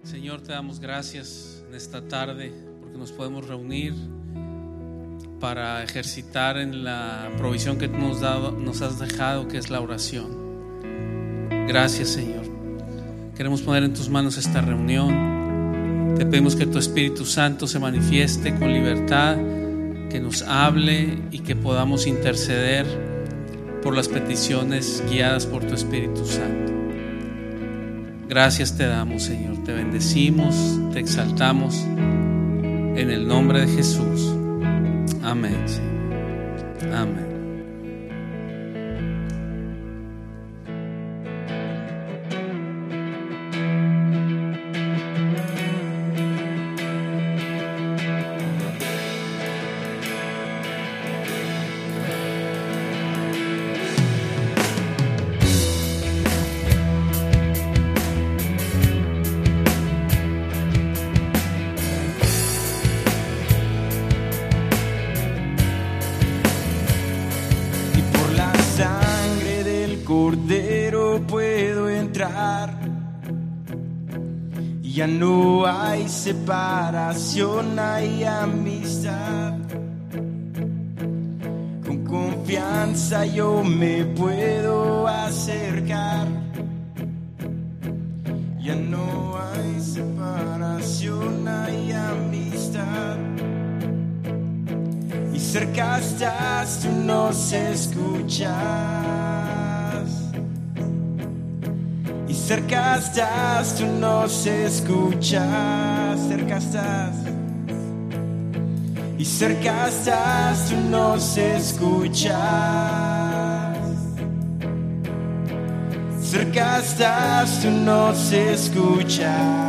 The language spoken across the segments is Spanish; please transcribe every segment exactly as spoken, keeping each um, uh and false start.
Señor, te damos gracias en esta tarde porque nos podemos reunir para ejercitar en la provisión que tú nos, dado, nos has dejado, que es la oración. Gracias, Señor. Queremos poner en tus manos esta reunión. Te pedimos que tu Espíritu Santo se manifieste con libertad, que nos hable y que podamos interceder por las peticiones guiadas por tu Espíritu Santo. Gracias te damos, Señor. Te bendecimos, te exaltamos en el nombre de Jesús. Amén, Señor. Amén. Ya no hay separación, hay amistad. Con confianza yo me puedo acercar. Ya no hay separación, hay amistad. Y cerca estás, tú nos escuchas. Cerca estás, tú nos escuchas. Cerca estás. Y cerca estás, tú nos escuchas. Cerca estás, tú nos escuchas.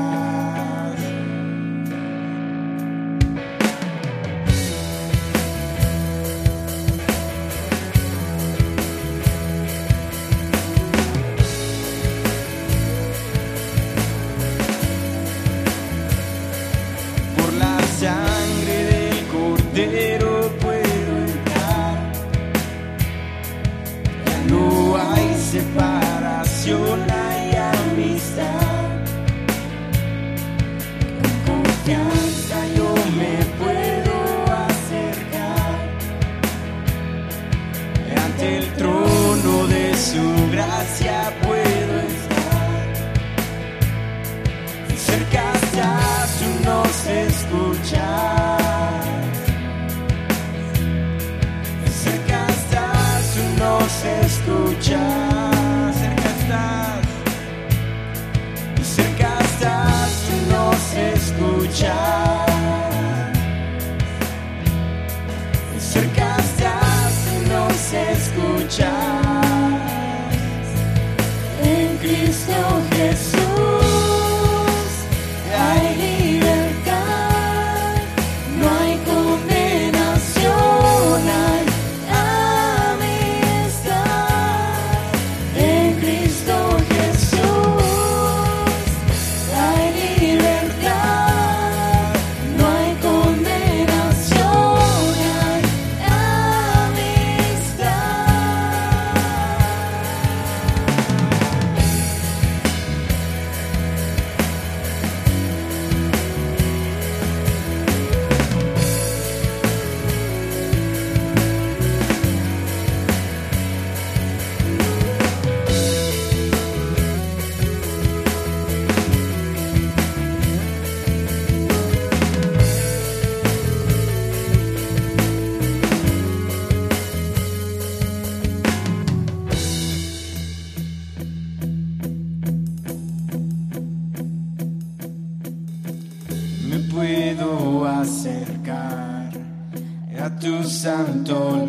Santo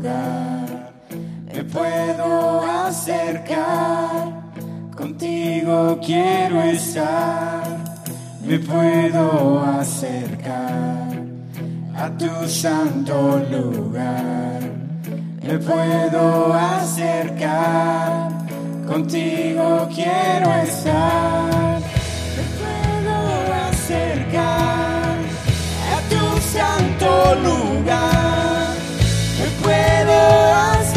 lugar, me puedo acercar, contigo quiero estar, me puedo acercar a tu santo lugar, me puedo acercar, contigo quiero estar, me puedo acercar a tu santo lugar. Me puedo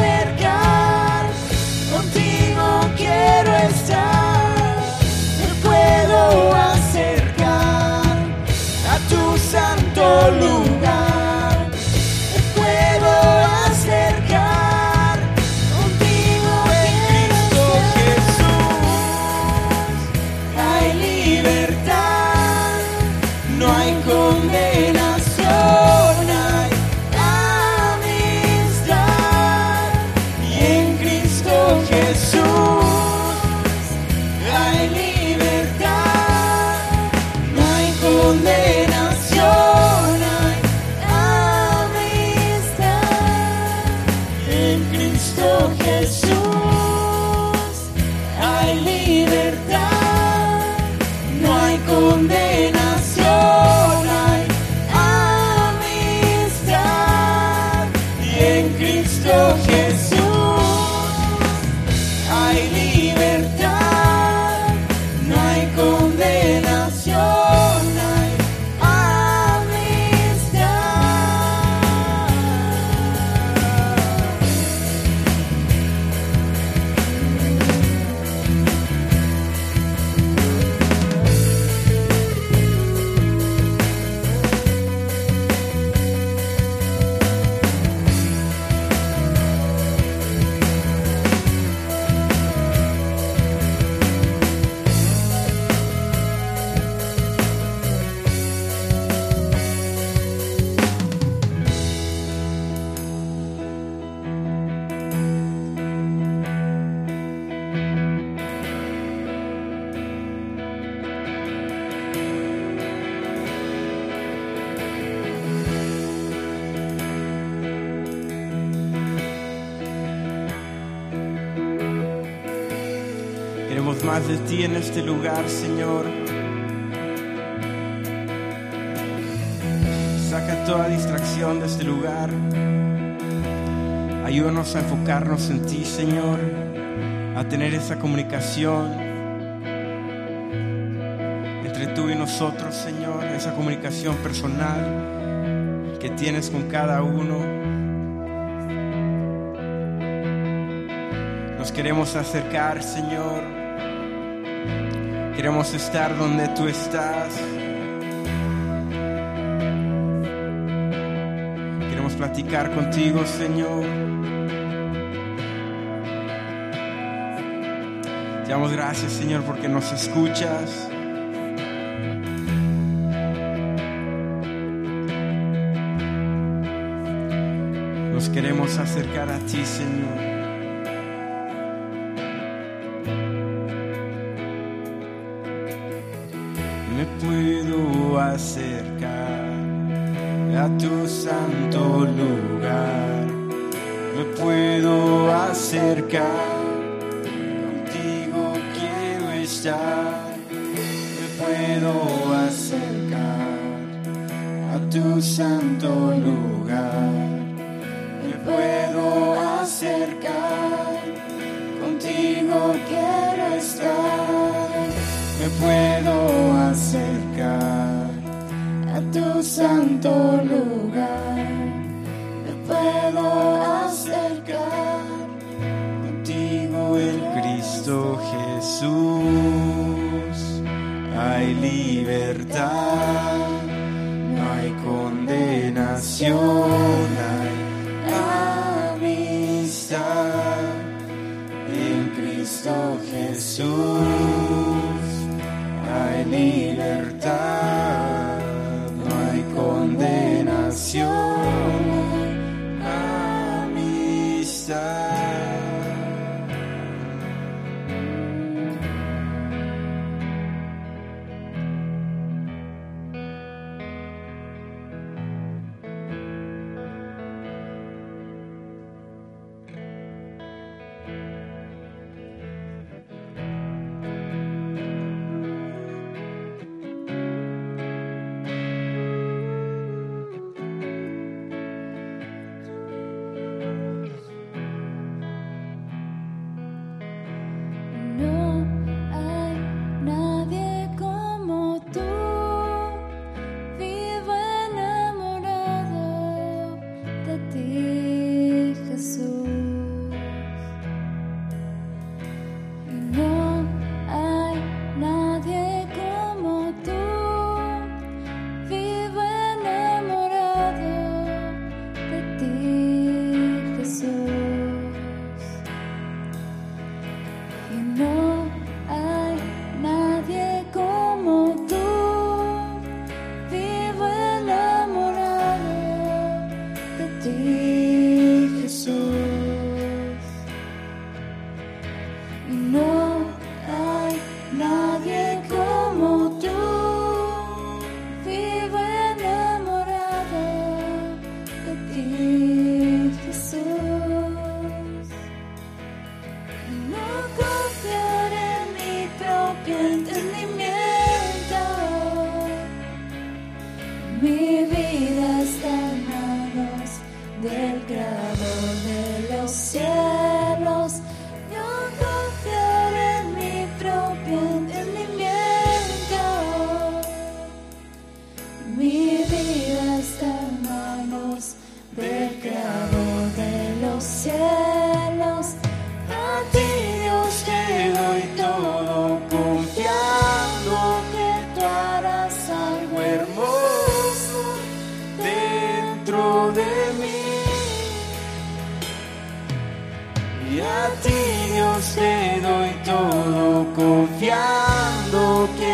acercar, contigo quiero estar, me puedo acercar. lugar me puedo acercar. Contigo en Cristo Jesús hay libertad, no hay condenación, hay amistad. Y en Cristo Jesús hay libertad, no hay condenación, hay amistad. En Cristo Jesús hay libertad, no hay condenación, hay amistad. Y en Cristo Jesús hay libertad, no hay condenación, hay queremos más de ti en este lugar, Señor. Saca toda distracción de este lugar. Ayúdanos a enfocarnos en ti, Señor, a tener esa comunicación entre tú y nosotros, Señor, esa comunicación personal que tienes con cada uno. Nos queremos acercar, Señor. Queremos estar donde tú estás. Queremos platicar contigo, Señor. Te damos gracias, Señor, porque nos escuchas. Nos queremos acercar a ti, Señor. Me puedo acercar a tu santo lugar, me puedo acercar, contigo quiero estar. Me puedo acercar a tu santo lugar, me puedo acercar, contigo quiero estar. Me puedo acercar a tu santo lugar, me puedo acercar, contigo en Cristo Jesús hay libertad, no hay condenación, hay amistad. En Cristo Jesús hay libertad, no hay condenación, amistad.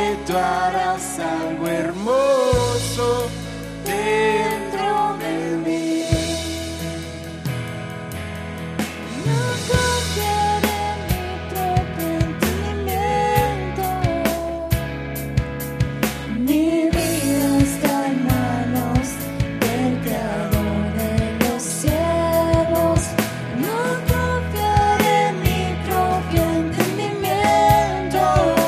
que tú harás algo hermoso dentro de mí. No confiaré en mi propio entendimiento. Mi vida está en manos del Creador de los cielos. No confiaré en mi propio entendimiento.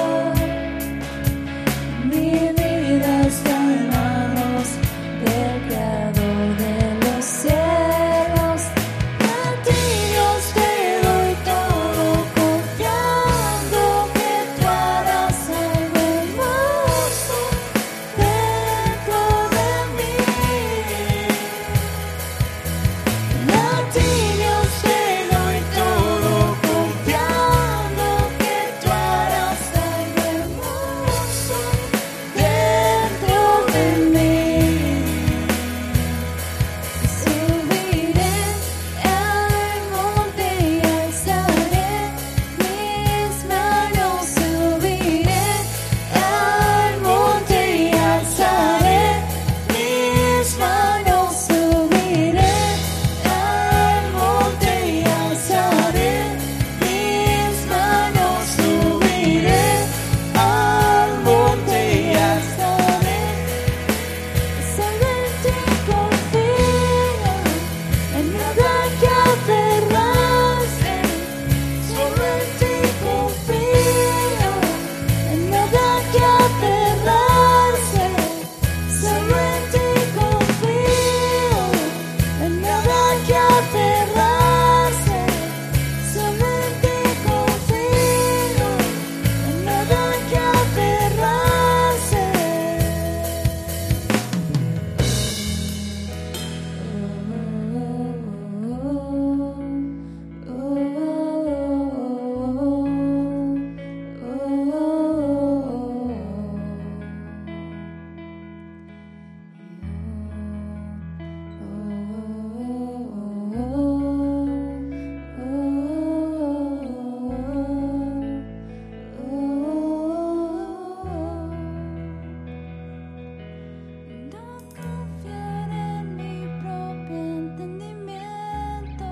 Mi vida está en manos del Creador de los cielos. A ti, Dios, te doy todo, confiando que tú harás algo hermoso dentro de mí. A ti, Dios, te doy todo, confiando que tú harás algo hermoso dentro de mí. Subiré al monte y alzaré mis manos. Subiré al monte y alzaré mis manos. Subiré al monte y alzaré mis manos. Subiré al monte y alzaré. Solo en ti confío, en nada que aferrarse. Solo en ti confío, en nada que aferrarse. Solo en ti confío, en nada que aferrarse. Solo en ti confío, en nada que aferrarse. No confiaré en mi propio entendimiento.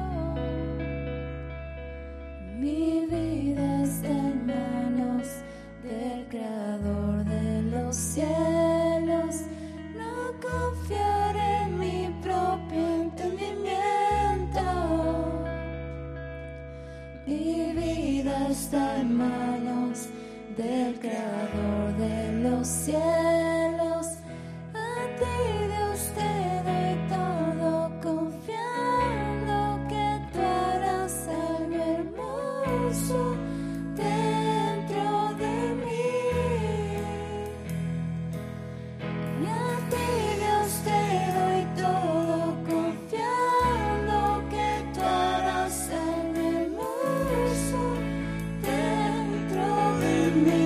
Mi vida está en manos del Creador de los cielos. No confiaré en mi propio entendimiento. Mi vida está en manos del Creador de los cielos. A ti, Dios, te doy todo, confiando que tú harás algo hermoso dentro de mí. Y a ti, Dios, te doy todo, confiando que tú harás algo hermoso dentro de mí.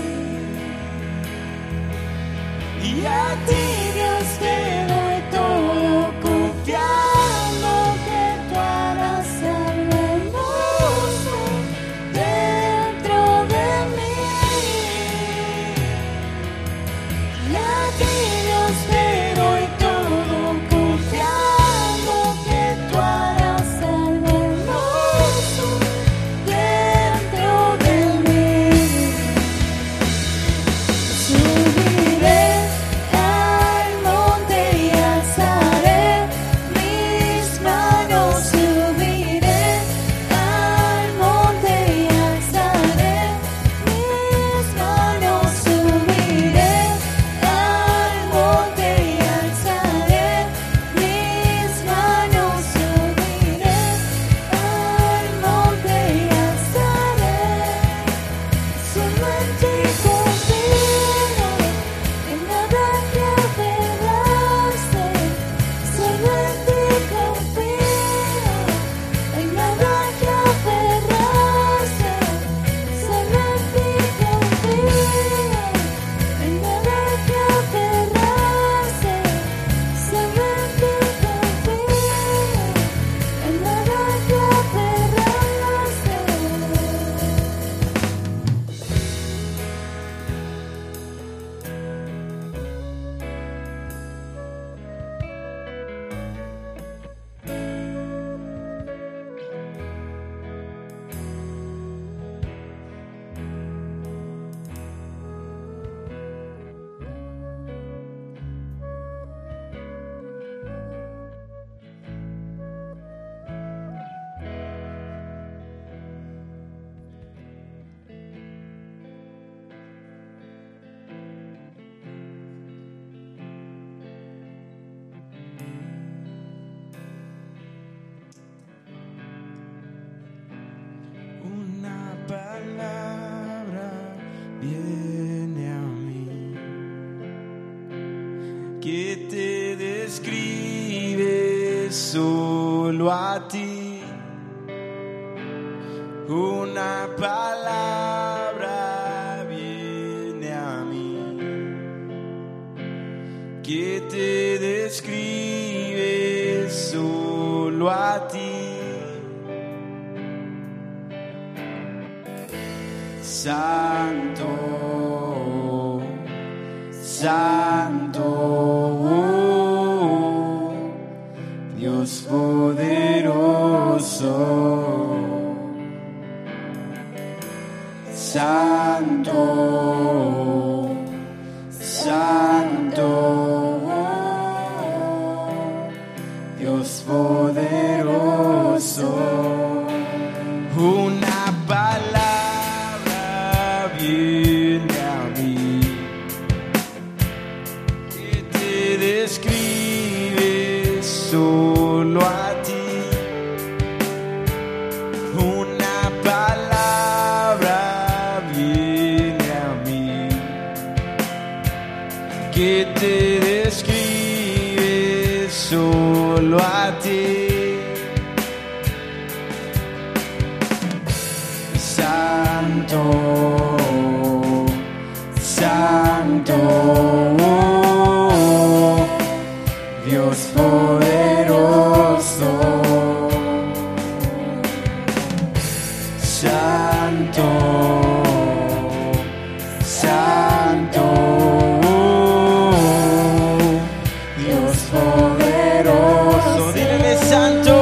Y a ti, Dios, te doy todo, confiando que tú harás algo hermoso dentro de mí. Y a ti, Dios, te doy todo, confiando que tú harás algo hermoso dentro de mí. Subiré al monte y alzaré mis manos. Subiré al monte y alzaré mis manos. Subiré al que te describe solo a ti. Una palabra viene a mí que te describe solo a ti. Santo, Santo, oh, Dios poderoso. Santo, Santo, Dios poderoso. Una palabra viene a mí que te describe solo a ti. Una palabra viene a mí que te describe solo a ti. Santo, Santo, oh, Dios poderoso. Santo, Santo, oh, Dios poderoso. Dile santo.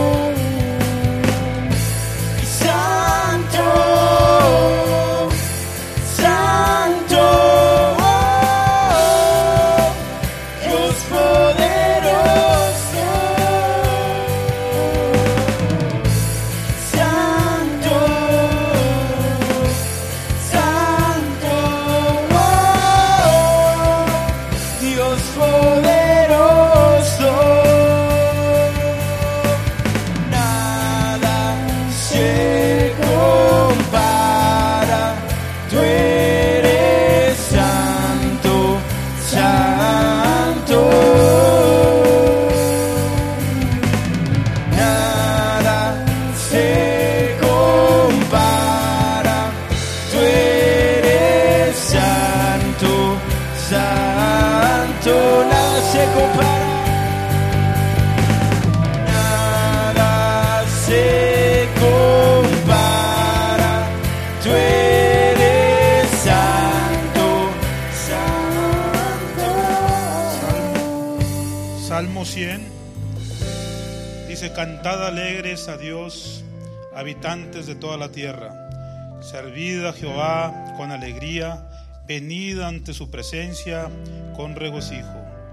Dice: cantad alegres a Dios, habitantes de toda la tierra. Servid a Jehová con alegría, venid ante su presencia con regocijo.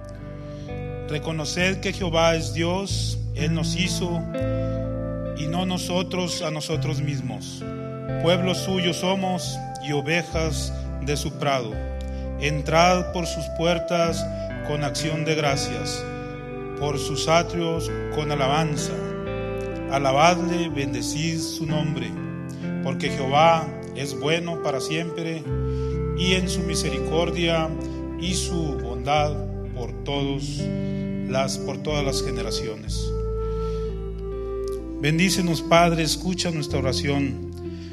Reconoced que Jehová es Dios, Él nos hizo y no nosotros a nosotros mismos. Pueblo suyo somos y ovejas de su prado. Entrad por sus puertas con acción de gracias, por sus atrios con alabanza. Alabadle, bendecid su nombre, porque Jehová es bueno para siempre, y en su misericordia y su bondad por todos las por todas las generaciones. Bendícenos, Padre, escucha nuestra oración.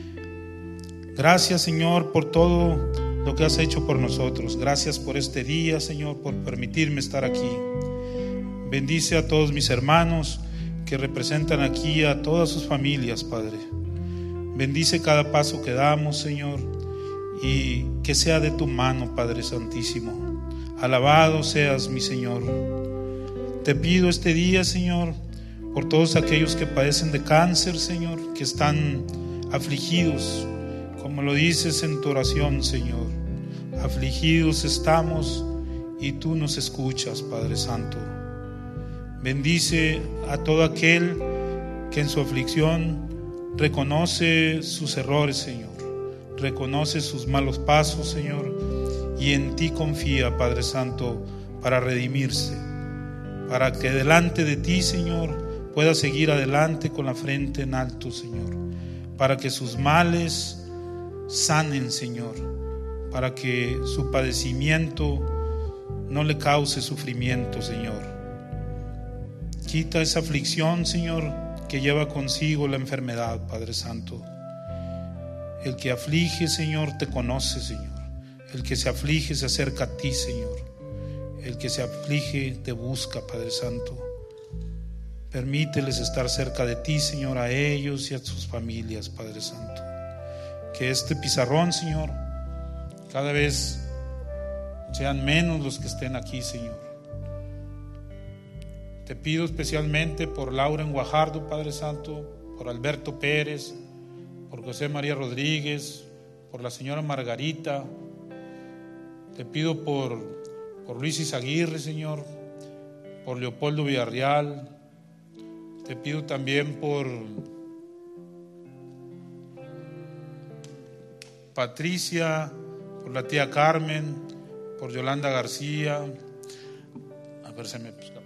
Gracias, Señor, por todo lo que has hecho por nosotros. Gracias por este día, Señor, por permitirme estar aquí. Bendice a todos mis hermanos que representan aquí a todas sus familias, Padre. Bendice cada paso que damos, Señor, y que sea de tu mano, Padre Santísimo. Alabado seas, mi Señor. Te pido este día, Señor, por todos aquellos que padecen de cáncer, Señor, que están afligidos, como lo dices en tu oración, Señor. Afligidos estamos y tú nos escuchas, Padre Santo. Bendice a todo aquel que en su aflicción reconoce sus errores, Señor, reconoce sus malos pasos, Señor, y en ti confía, Padre Santo, para redimirse, para que delante de ti, Señor, pueda seguir adelante con la frente en alto, Señor, para que sus males sanen, Señor, para que su padecimiento no le cause sufrimiento, Señor. Quita esa aflicción, Señor, que lleva consigo la enfermedad, Padre Santo. El que aflige, Señor, te conoce, Señor. El que se aflige se acerca a ti, Señor. El que se aflige te busca, Padre Santo. Permíteles estar cerca de ti, Señor, a ellos y a sus familias, Padre Santo. Que este pizarrón, Señor, cada vez sean menos los que estén aquí, Señor. Te pido especialmente por Lauren Guajardo, Padre Santo, por Alberto Pérez, por José María Rodríguez, por la señora Margarita. Te pido por, por Luis Izaguirre, Señor, por Leopoldo Villarreal. Te pido también por Patricia, por la tía Carmen, por Yolanda García. A ver, se me escapa.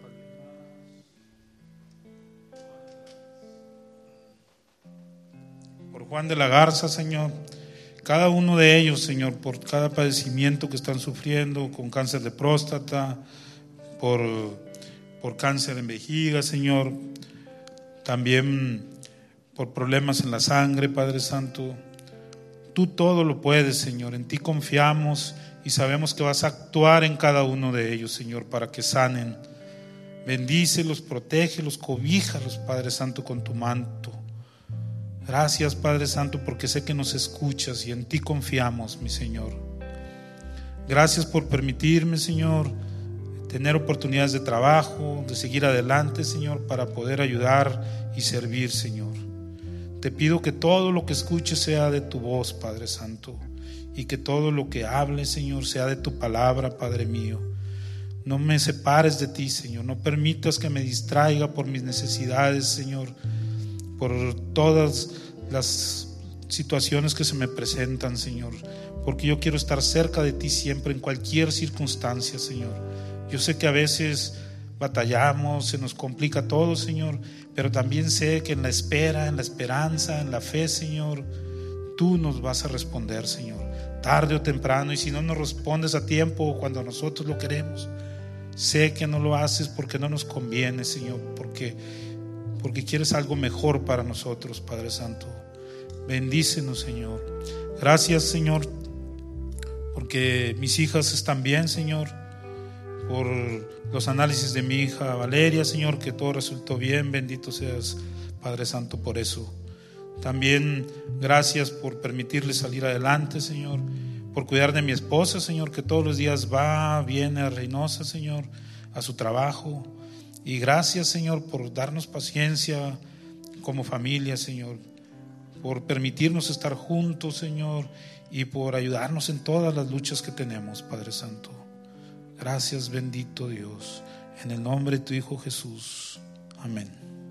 Por Juan de la Garza, Señor. Cada uno de ellos, Señor, por cada padecimiento que están sufriendo, con cáncer de próstata, por, por cáncer en vejiga, Señor. También por problemas en la sangre, Padre Santo. Tú todo lo puedes, Señor. En ti confiamos y sabemos que vas a actuar en cada uno de ellos, Señor, para que sanen. Bendícelos, protégelos, cobíjalos, Padre Santo, con tu manto. Gracias, Padre Santo, porque sé que nos escuchas y en ti confiamos, mi Señor. Gracias por permitirme, Señor, tener oportunidades de trabajo, de seguir adelante, Señor, para poder ayudar y servir, Señor. Te pido que todo lo que escuche sea de tu voz, Padre Santo, y que todo lo que hable, Señor, sea de tu palabra, Padre mío. No me separes de ti, Señor. No permitas que me distraiga por mis necesidades, Señor, por todas las situaciones que se me presentan, Señor, porque yo quiero estar cerca de ti siempre, en cualquier circunstancia, Señor. Yo sé que a veces batallamos, se nos complica todo, Señor, pero también sé que en la espera, en la esperanza, en la fe, Señor, tú nos vas a responder, Señor, tarde o temprano. Y si no nos respondes a tiempo o cuando nosotros lo queremos, sé que no lo haces porque no nos conviene, Señor, porque, porque quieres algo mejor para nosotros, Padre Santo. Bendícenos, Señor. Gracias, Señor, porque mis hijas están bien, Señor, por los análisis de mi hija Valeria, Señor, que todo resultó bien. Bendito seas, Padre Santo, por eso. También gracias por permitirle salir adelante, Señor, por cuidar de mi esposa, Señor, que todos los días va, viene a Reynosa, Señor, a su trabajo. Y gracias, Señor, por darnos paciencia como familia, Señor, por permitirnos estar juntos, Señor, y por ayudarnos en todas las luchas que tenemos, Padre Santo. Gracias, bendito Dios, en el nombre de tu Hijo Jesús. Amén.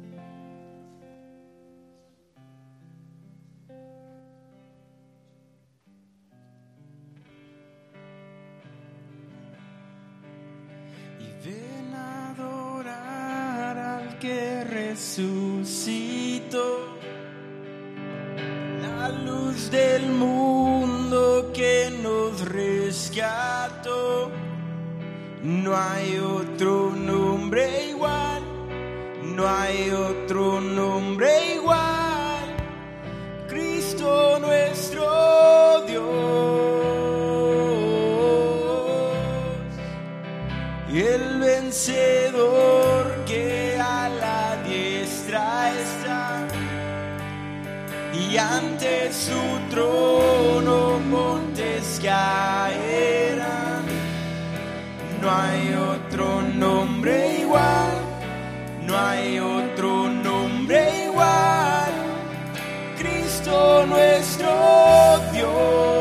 Y ven a adorar al que resucitó, la luz del mundo que nos rescató. No hay otro nombre igual, no hay otro nombre igual. Cristo nuestro Dios, el vencedor que a la diestra está, y ante su trono montes caerán. No hay otro nombre igual, no hay otro nombre igual. Cristo nuestro Dios.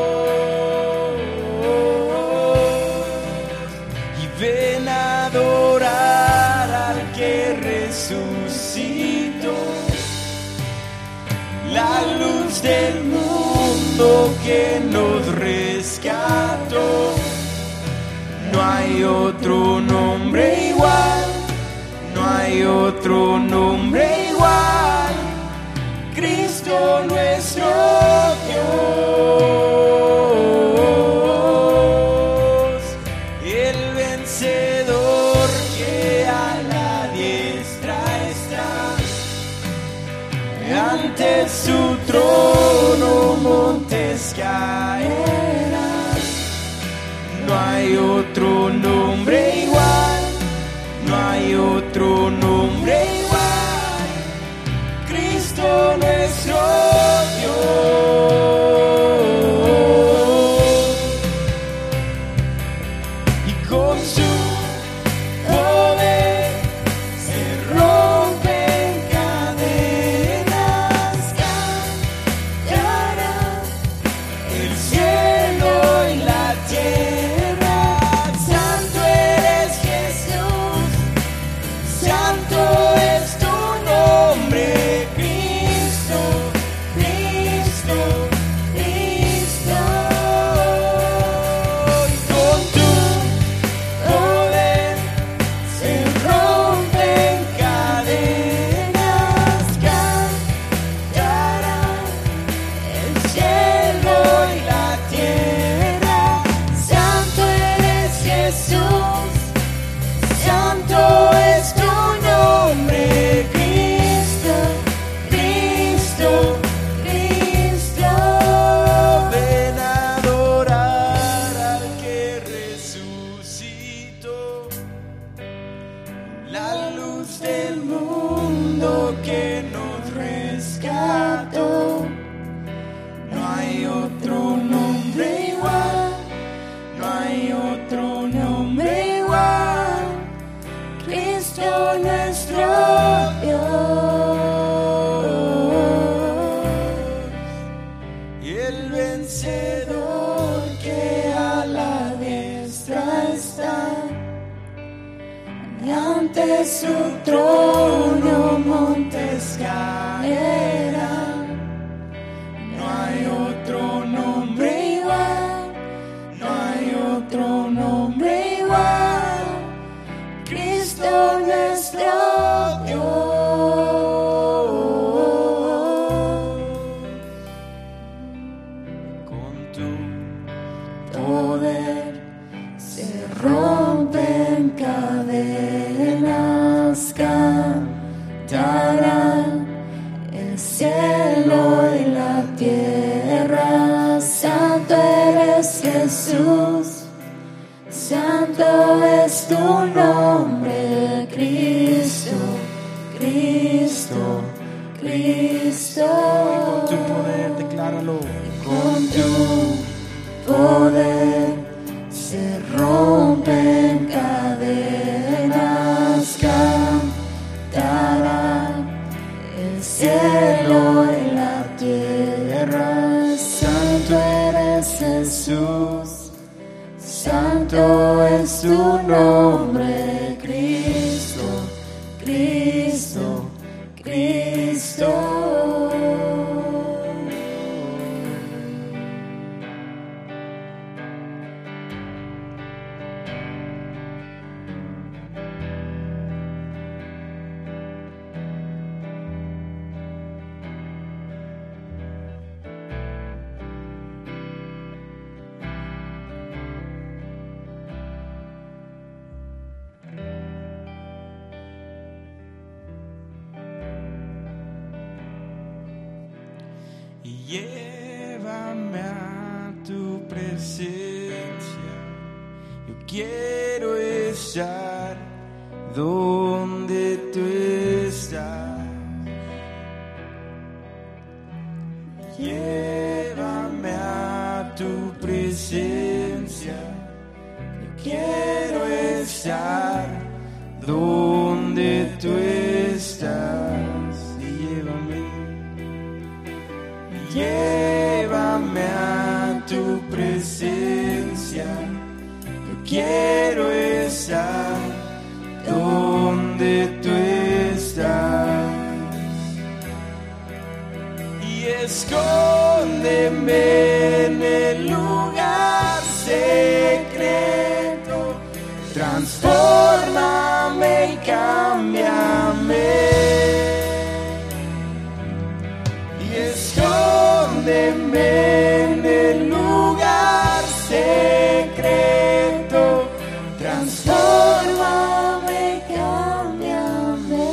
Y ven a adorar al que resucitó, la luz del mundo que nos rescató. No hay otro nombre igual, no hay otro nombre igual. Cristo nuestro Dios, el vencedor No hay otro nombre igual, no hay otro nombre igual, Cristo nuestro Dios. Y con su poder se rompen cadenas, cambiará el cielo y la tierra. Santo eres Jesús, santo es tu nombre, Cristo, Cristo, Cristo. Y con tu poder se rompen cadenas, cantará el cielo y la tierra. Santo eres Jesús, santo es tu nombre, Cristo, Cristo, Cristo. Ven a adorar al que resucitó, la luz del mundo que nos rescató. No hay otro nombre igual, no hay otro nombre igual, Cristo nuestro Dios. Y el vencedor que a la diestra está, y ante su trono montes caerán. No hay otro nombre igual, no hay otro nombre igual, Cristo nuestro Dios. Con tu poder se rompen cadenas, cantarán el cielo y la tierra. Santo eres Jesús, santo es tu nombre, Cristo, Cristo, Cristo. Con tu poder, decláralo. Con tu poder se rompen cadenas, cantarán el cielo y la tierra. Santo eres Jesús, santo es tu nombre, Cristo, Cristo, Cristo. Y llévame a tu presencia. Yo quiero estar donde tú estás. Llévame a tu presencia. Yo quiero estar donde tú estás. Y llévame. Llévame a tu presencia. Yo quiero estar donde tú estás. Y escóndeme en el lugar secreto. Transfórmame y cámbiame. Y escóndeme en el lugar secreto. Transfórmame y cámbiame.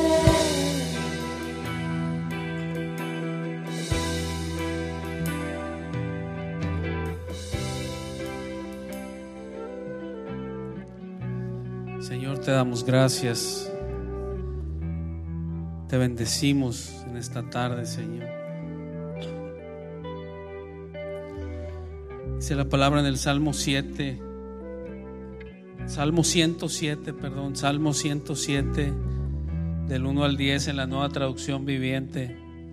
Señor, te damos gracias. Te bendecimos en esta tarde, Señor. Dice la palabra en el Salmo siete, Salmo ciento siete, perdón, Salmo ciento siete, del uno al diez en la Nueva Traducción Viviente.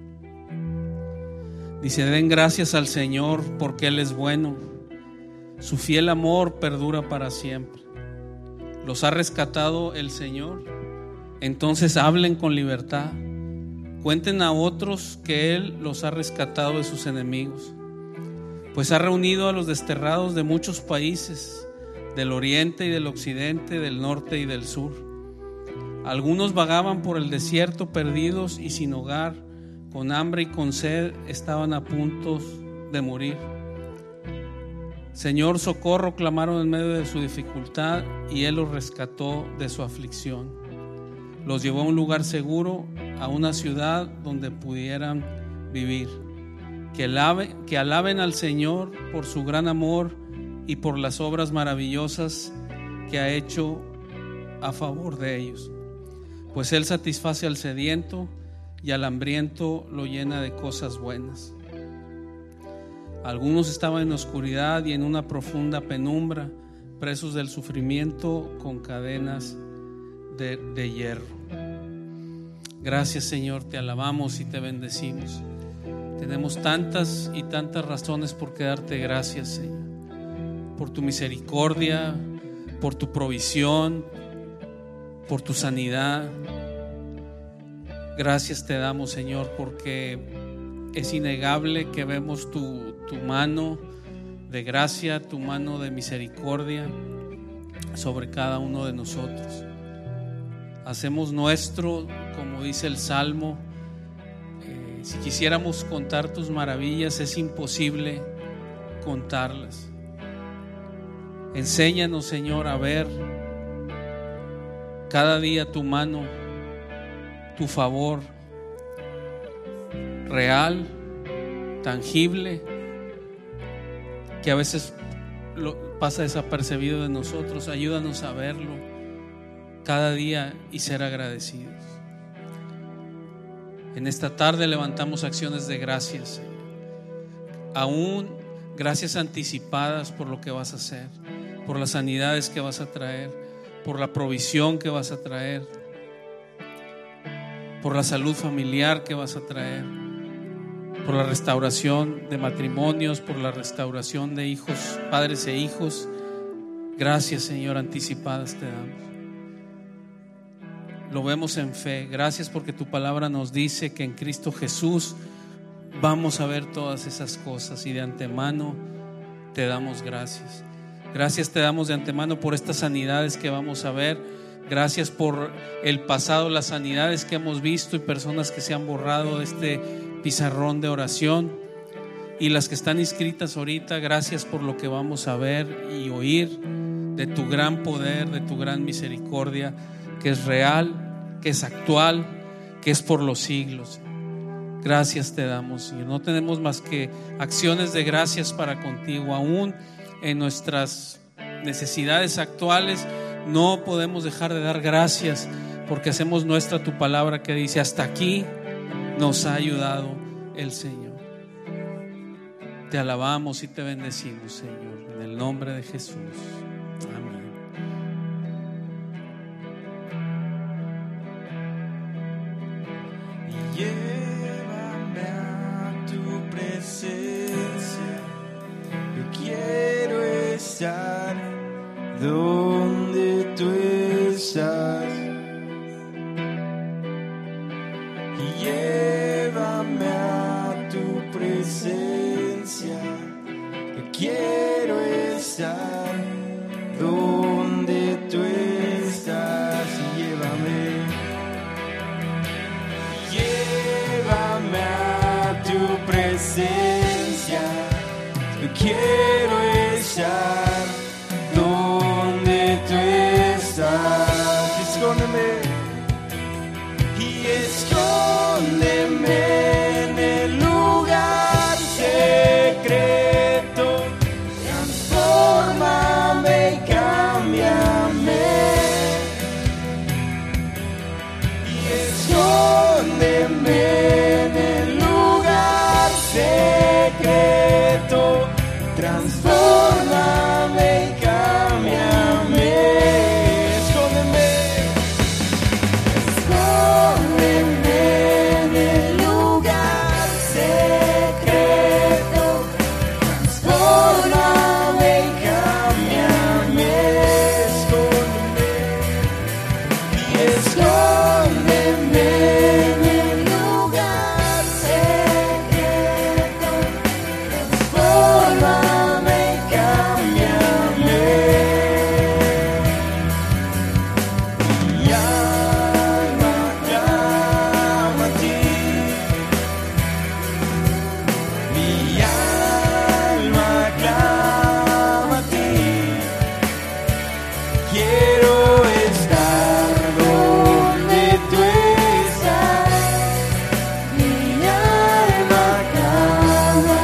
Dice: den gracias al Señor porque Él es bueno, su fiel amor perdura para siempre. Los ha rescatado el Señor, entonces hablen con libertad. Cuenten a otros que Él los ha rescatado de sus enemigos, pues ha reunido a los desterrados de muchos países, del oriente y del occidente, del norte y del sur. Algunos vagaban por el desierto perdidos y sin hogar, con hambre y con sed estaban a punto de morir. Señor, socorro, clamaron en medio de su dificultad y Él los rescató de su aflicción. Los llevó a un lugar seguro, a una ciudad donde pudieran vivir. Que alaben, que alaben al Señor por su gran amor y por las obras maravillosas que ha hecho a favor de ellos. Pues Él satisface al sediento y al hambriento lo llena de cosas buenas. Algunos estaban en oscuridad y en una profunda penumbra, presos del sufrimiento con cadenas de, de hierro. Gracias, Señor, te alabamos y te bendecimos. Tenemos tantas y tantas razones por qué darte gracias, Señor, por tu misericordia, por tu provisión, por tu sanidad. Gracias te damos, Señor, porque es innegable que vemos tu, tu mano de gracia, tu mano de misericordia sobre cada uno de nosotros. Hacemos nuestro, como dice el Salmo, eh, si quisiéramos contar tus maravillas, es imposible contarlas. Enséñanos, Señor, a ver cada día tu mano, tu favor real, tangible, que a veces lo pasa desapercibido de nosotros. Ayúdanos a verlo cada día y ser agradecidos. En esta tarde levantamos acciones de gracias, Señor. Aún gracias anticipadas por lo que vas a hacer, por las sanidades que vas a traer, por la provisión que vas a traer, por la salud familiar que vas a traer, por la restauración de matrimonios, por la restauración de hijos, padres e hijos. Gracias, Señor, anticipadas te damos. Lo vemos en fe. Gracias porque tu palabra nos dice que en Cristo Jesús vamos a ver todas esas cosas, y de antemano te damos gracias. Gracias te damos de antemano por estas sanidades que vamos a ver. Gracias por el pasado, las sanidades que hemos visto y personas que se han borrado de este pizarrón de oración, y las que están inscritas ahorita. Gracias por lo que vamos a ver y oír de tu gran poder, de tu gran misericordia, que es real, que es actual, que es por los siglos. Gracias te damos, Señor. No tenemos más que acciones de gracias para contigo. Aún en nuestras necesidades actuales no podemos dejar de dar gracias, porque hacemos nuestra tu palabra que dice: hasta aquí nos ha ayudado el Señor. Te alabamos y te bendecimos, Señor, en el nombre de Jesús. Amén. Llévame a tu presencia, yo quiero estar donde tú estás. Llévame a tu presencia, yo quiero estar donde tú estás. Llévame, llévame a tu presencia, yo quiero estar donde tú estás. Quiero estar donde tú estás, mi alma clama,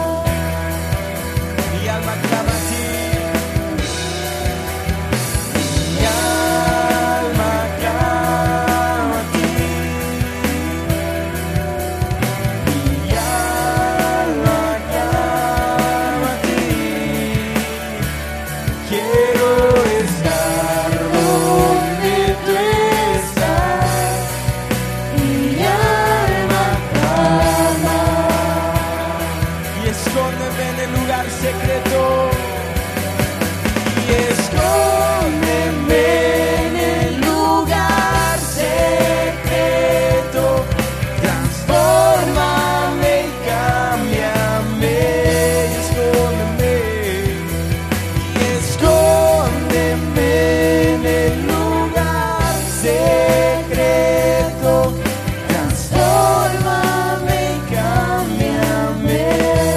mi alma clama a ti, mi alma clama a ti, mi alma clama a ti. Quiero estar donde tú estás, mi alma clama. Y escóndeme en el lugar secreto, y escóndeme en el lugar secreto, transfórmame y cámbiame, y escóndeme. Escóndeme en el lugar secreto, transfórmame y cámbiame.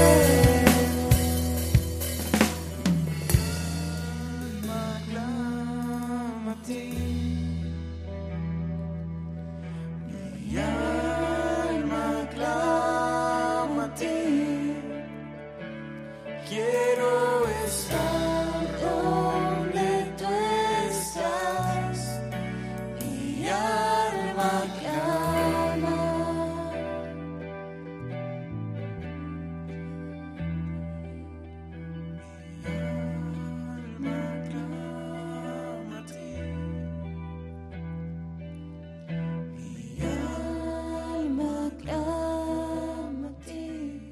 Alma clama a ti, mi alma clama a ti. Quiero estar donde tú estás, mi alma clama. Mi alma clama a ti, mi alma clama a ti.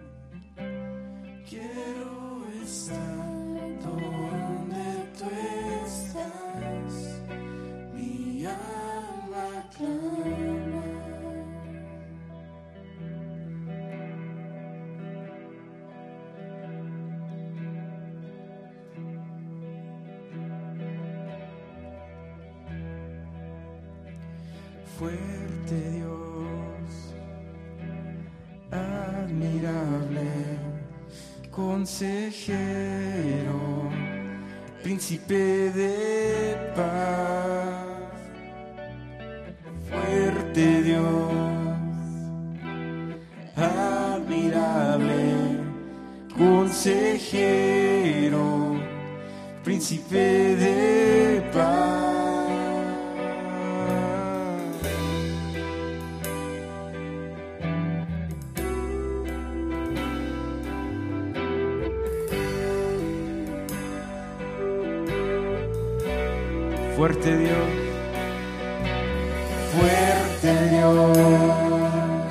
Quiero estar donde tú estás, mi alma clama. Fuerte Dios, admirable, consejero, príncipe de paz. Fuerte Dios, admirable, consejero, príncipe de paz. Fuerte Dios, fuerte Dios,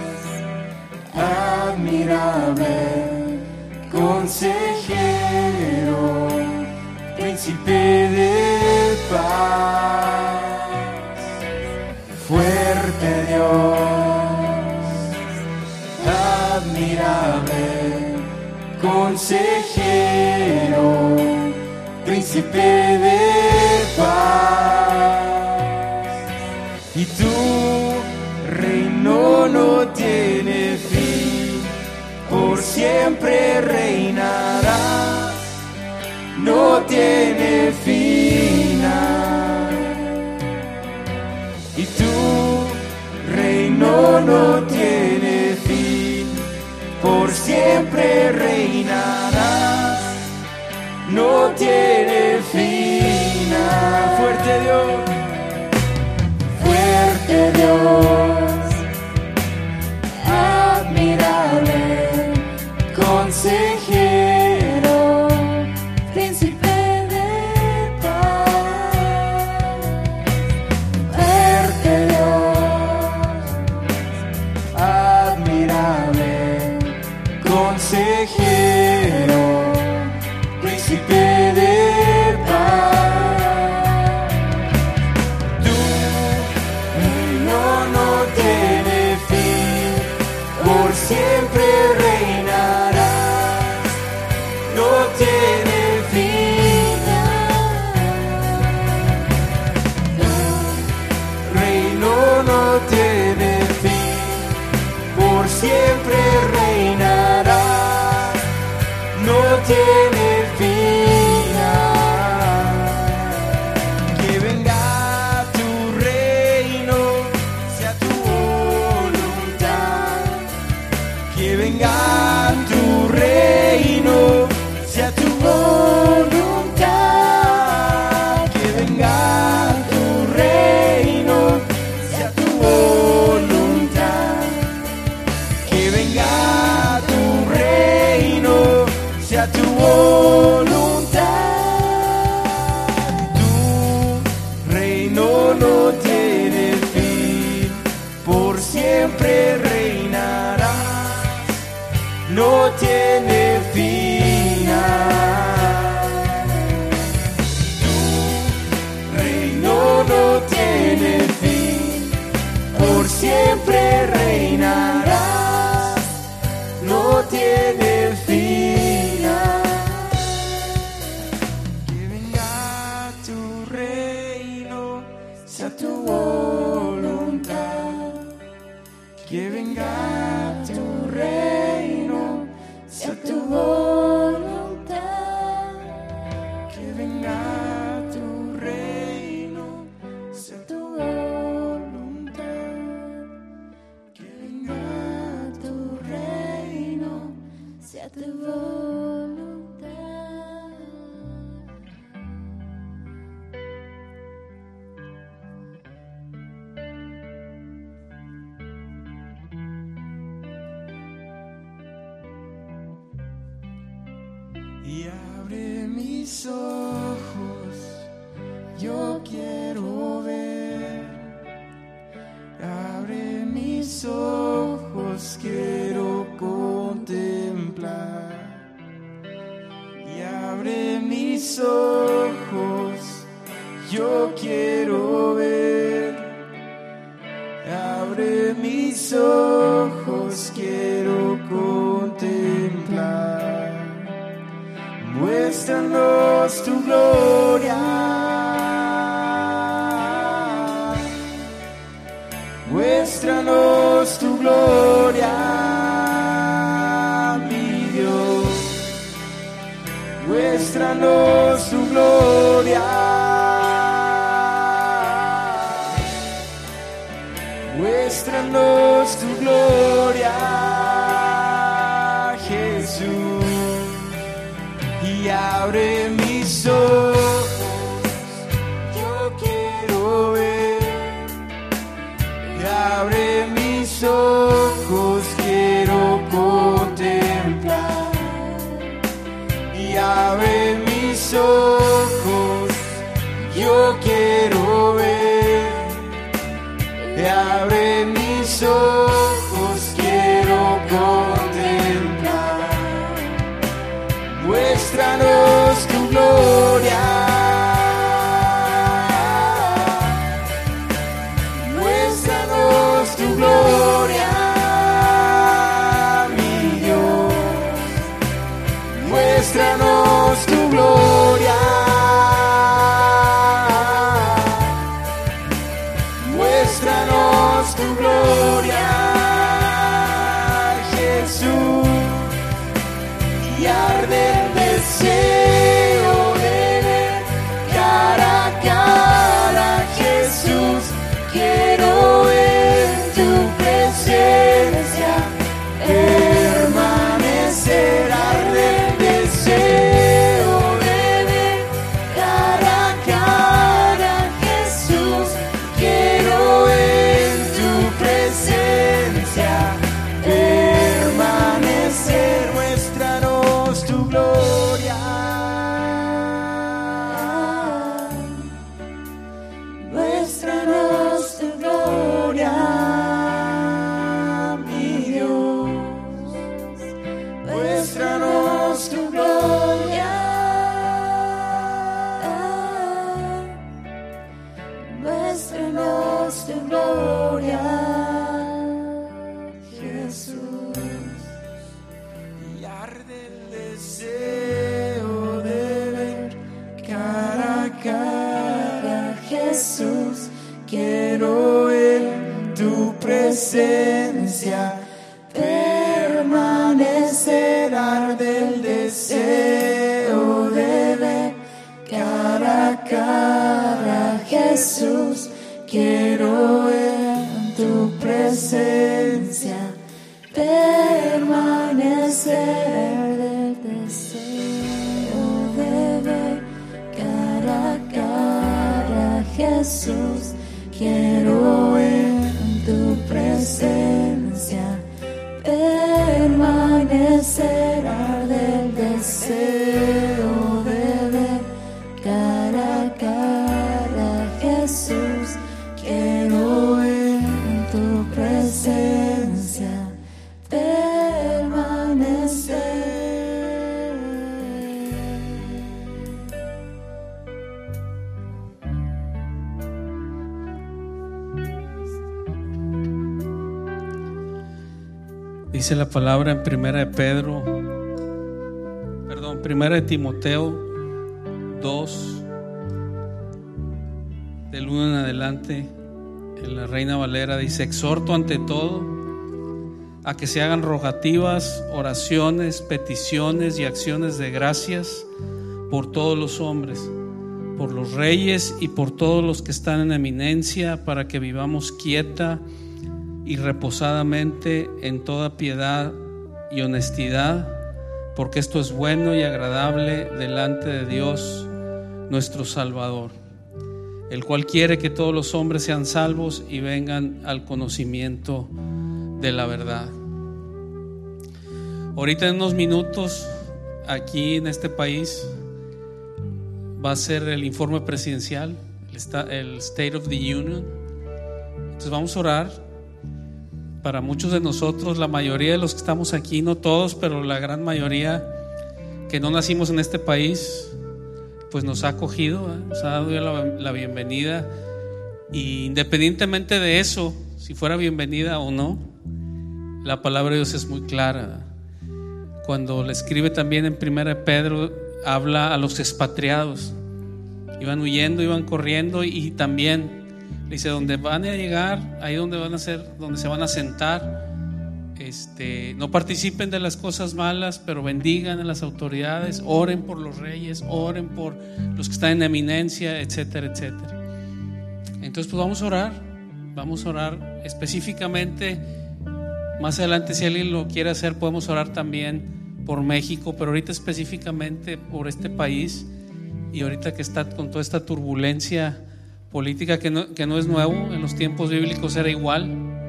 admirable, consejero, príncipe de paz. Fuerte Dios, admirable, consejero, príncipe de paz. Y tu reino no tiene fin, por siempre reinarás, no tiene final. Y tu reino no tiene fin, por siempre reinarás, no tiene fin. no tiene fin, por siempre reinarás, no tiene final. Tu reino no tiene fin, por siempre reinarás, no tiene final. Que venga tu reino, sea tu voluntad. Que venga tu reino, sea tu voluntad. Que venga tu reino, sea tu voluntad. Que venga tu reino, sea tu voluntad. Y abre mis ojos, yo quiero ver. Abre mis ojos, quiero contemplar. Y abre mis ojos, yo quiero ver. Abre mis ojos, quiero contemplar. Muéstranos tu gloria, muéstranos tu gloria, mi Dios. Muéstranos tu gloria, muéstranos tu gloria, Jesús. Y abre mis ojos, yo quiero ver. Y abre mis ojos, quiero contemplar. Y abre mis ojos, yo quiero ver. Y abre mis ojos, quiero contemplar. Muéstranos tu gloria, muéstranos tu gloria, mi Dios. Muéstranos tu gloria, muéstranos tu gloria, Jesús. Y arde el deseo de ver cara a cara, Jesús. Quiero en tu presencia permanecer. Arde el deseo de ver cara a cara, Jesús. Quiero en tu presencia permanecer. Muéstranos tu gloria, muéstranos tu gloria, mi Dios. Muéstranos tu gloria, muéstranos tu gloria, Jesús. Y arde el deseo de ver cara a cara, Jesús. Quiero en tu presencia permanecer. Arde el deseo de ver cara a cara, Jesús. Quiero en tu presencia permanecer. El deseo de ver cara a cara, Jesús. Quiero en tu presencia permanecer. Arde el deseo de ver cara a cara, Jesús. Dice la palabra en primera de Pedro, perdón, primera de Timoteo dos, del uno en adelante, en la Reina Valera dice: exhorto ante todo a que se hagan rogativas, oraciones, peticiones y acciones de gracias por todos los hombres, por los reyes y por todos los que están en eminencia, para que vivamos quieta y reposadamente en toda piedad y honestidad, porque esto es bueno y agradable delante de Dios nuestro Salvador, el cual quiere que todos los hombres sean salvos y vengan al conocimiento de la verdad. Ahorita en unos minutos aquí en este país va a ser el informe presidencial, el State of the Union. Entonces vamos a orar. Para muchos de nosotros, la mayoría de los que estamos aquí, no todos, pero la gran mayoría que no nacimos en este país, pues nos ha acogido, ¿eh? Nos ha dado ya la, la bienvenida. Y independientemente de eso, si fuera bienvenida o no, la palabra de Dios es muy clara. Cuando le escribe también en primera de Pedro, habla a los expatriados. Iban huyendo, iban corriendo, y también dice: donde van a llegar, ahí donde van a ser, donde se van a sentar, este, no participen de las cosas malas, pero bendigan a las autoridades, oren por los reyes, oren por los que están en eminencia, etcétera, etcétera. Entonces pues vamos a orar, vamos a orar específicamente. Más adelante, si alguien lo quiere hacer, podemos orar también por México, pero ahorita específicamente por este país, y ahorita que está con toda esta turbulencia política que no, que no es nuevo, en los tiempos bíblicos era igual,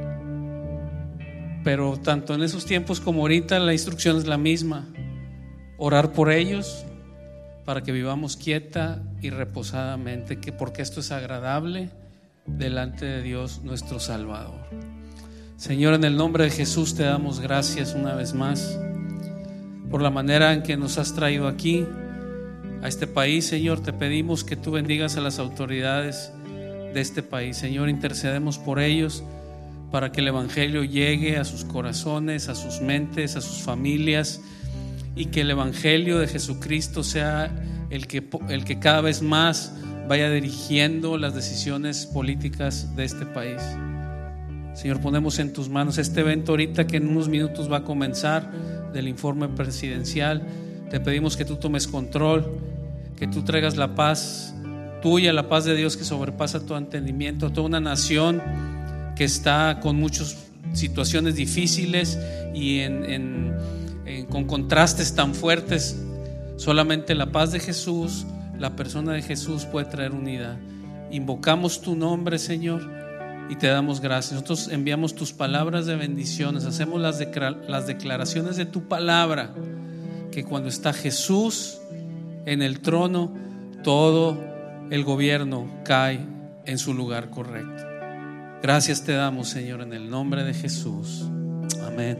pero tanto en esos tiempos como ahorita la instrucción es la misma: orar por ellos para que vivamos quieta y reposadamente, que porque esto es agradable delante de Dios nuestro Salvador. Señor, en el nombre de Jesús te damos gracias una vez más por la manera en que nos has traído aquí a este país. Señor, te pedimos que tú bendigas a las autoridades de este país. Señor, intercedemos por ellos para que el evangelio llegue a sus corazones, a sus mentes, a sus familias, y que el evangelio de Jesucristo sea el que, el que cada vez más vaya dirigiendo las decisiones políticas de este país. Señor, ponemos en tus manos este evento ahorita que en unos minutos va a comenzar, del informe presidencial. Te pedimos que tú tomes control, que tú traigas la paz tuya, la paz de Dios que sobrepasa todo entendimiento a toda una nación que está con muchas situaciones difíciles y en, en, en, con contrastes tan fuertes. Solamente la paz de Jesús, la persona de Jesús, puede traer unidad. Invocamos tu nombre, Señor, y te damos gracias. Nosotros enviamos tus palabras de bendiciones, hacemos las, declara- las declaraciones de tu palabra, que cuando está Jesús en el trono, todo el gobierno cae en su lugar correcto. Gracias te damos, Señor, en el nombre de Jesús. Amén.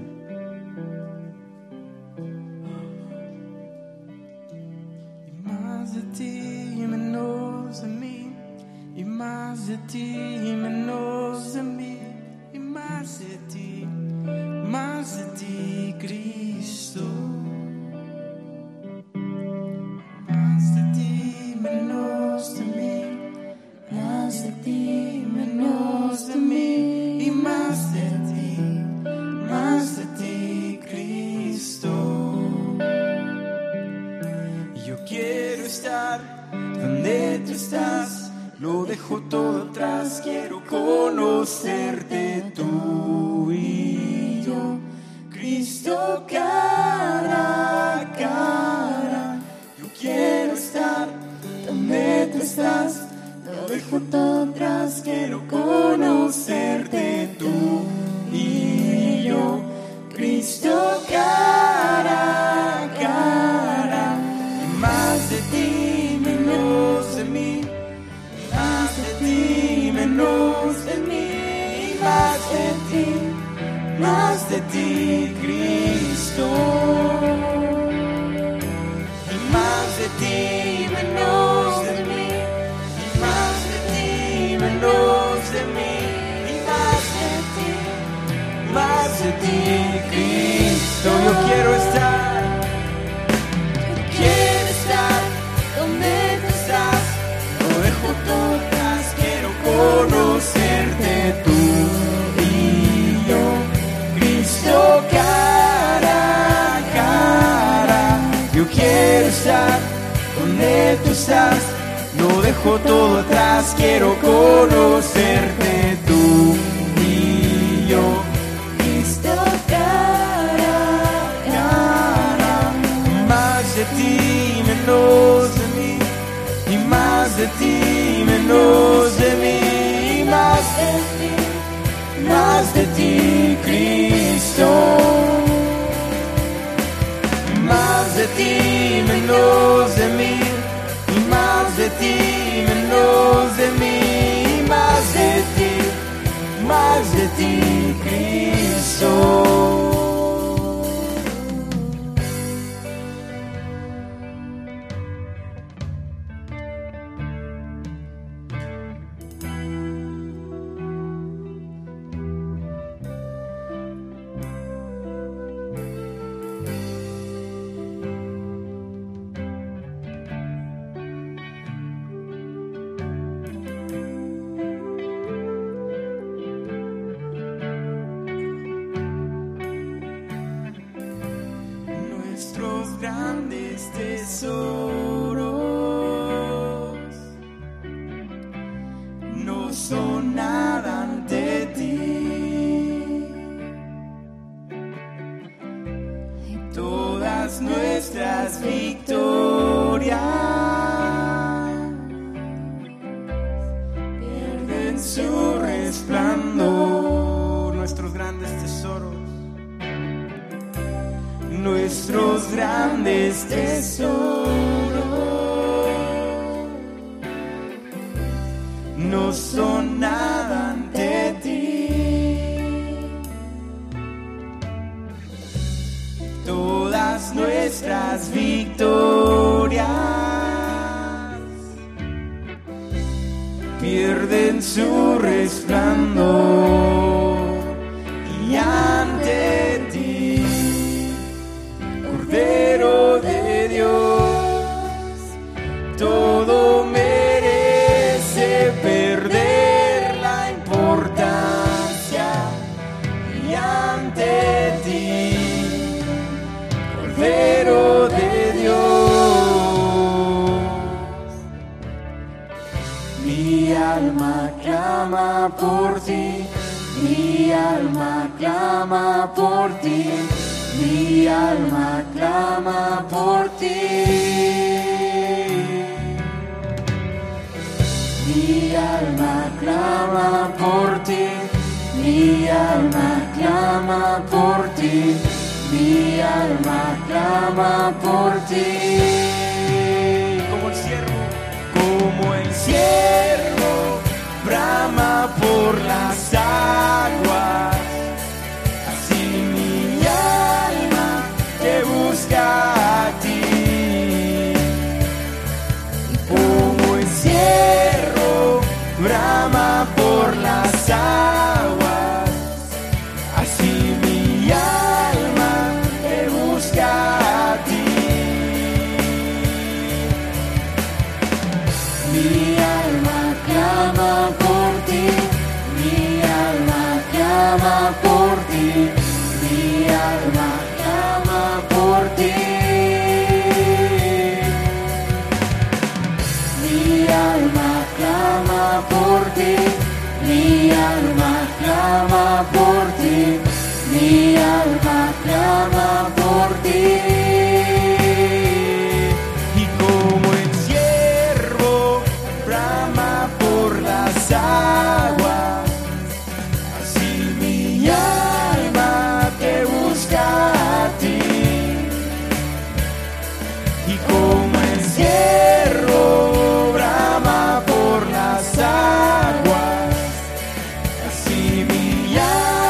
Y más de ti y menos de mí, y más de ti y menos de mí, y más de ti, más de ti, Cristo. Más de ti, menos de mí, Más de ti, menos de mí, y más de ti, más de ti, Cristo. Yo quiero estar donde tú estás, lo dejo todo atrás, quiero conocerte tú y yo, Cristo, cara a cara. Yo quiero estar donde tú estás, lo dejo todo atrás, quiero conocerte tú y yo, Cristo, cara a cara. Y más de ti, menos de mí, más de ti, menos de mí, y más de ti, más de ti, Cristo. Y más de ti, menos de mí, y más de ti, menos de mí, y más de ti, más de ti, Cristo. Cristo, yo quiero estar. Quiero estar donde tú estás, Lo dejo todo atrás, quiero conocerte tú y yo, Cristo, cara a cara. Yo quiero estar donde tú estás, lo dejo todo atrás, quiero conocerte tú y yo, Cristo cara a cara. más de ti, menos de mí, y más de ti, menos de mí, y más de ti, más de ti, Cristo. Más de ti, menos de mí, y más de ti, menos de mí, y más de ti, más de ti, Cristo. Nuestros grandes tesoros no son nada ante ti. Todas nuestras victorias pierden su resplandor. Nuestros grandes tesoros, nuestros grandes tesoros no son nada ante ti. Todas nuestras victorias pierden su resplandor y ante ti, Cordero de Dios, todo merece perder la importancia y ante ti, Cordero de Dios, mi alma clama por ti, mi alma clama por ti. Mi alma clama por ti. Mi alma clama por ti. Mi alma clama por ti. Mi alma clama por ti. Como el ciervo, como el ciervo brama por las aguas. Busca a ti, como el ciervo brama por las aguas, así mi alma te busca a ti. Mi alma clama por ti, mi alma clama por ti, mi alma por ti, mi alma clama por ti, mi alma clama por ti, mi alma clama por ti. Y como el ciervo brama por las aguas, así mi alma te busca a ti. Y como el ciervo brama por las aguas, así mi alma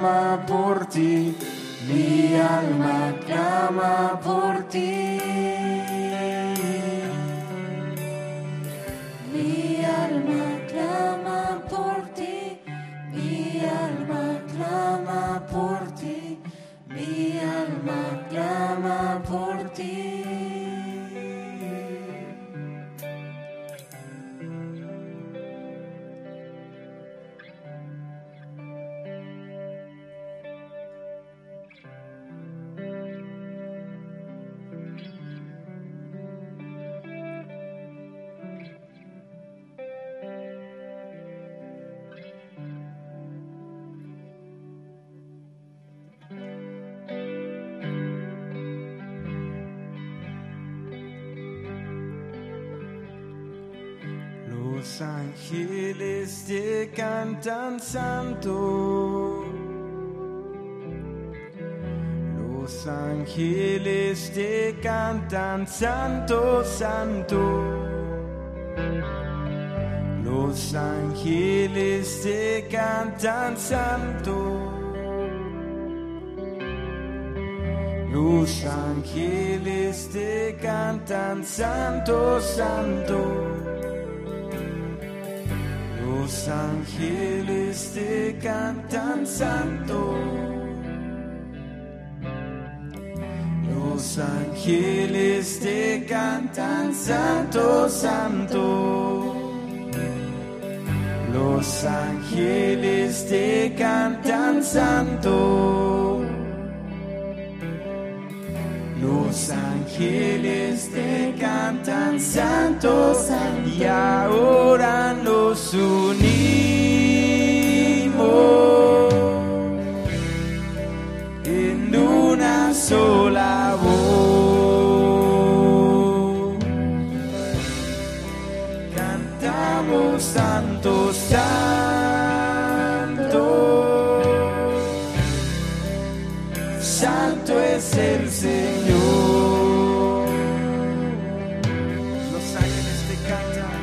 clama por ti, mi alma clama por ti. Mi alma clama por ti, mi alma clama por ti, mi alma clama por ti. Los ángeles te cantan santo. Los ángeles te cantan santo, santo. Los ángeles te cantan santo. Los ángeles te cantan santo, santo. Los ángeles te cantan santo. Los ángeles te cantan santo, santo. Los ángeles te cantan santo. Los ángeles te cantan santo, santo. Y ahora nos unimos en una sola voz. Cantamos santo, santo. Santo es el Señor. Los ángeles te cantan.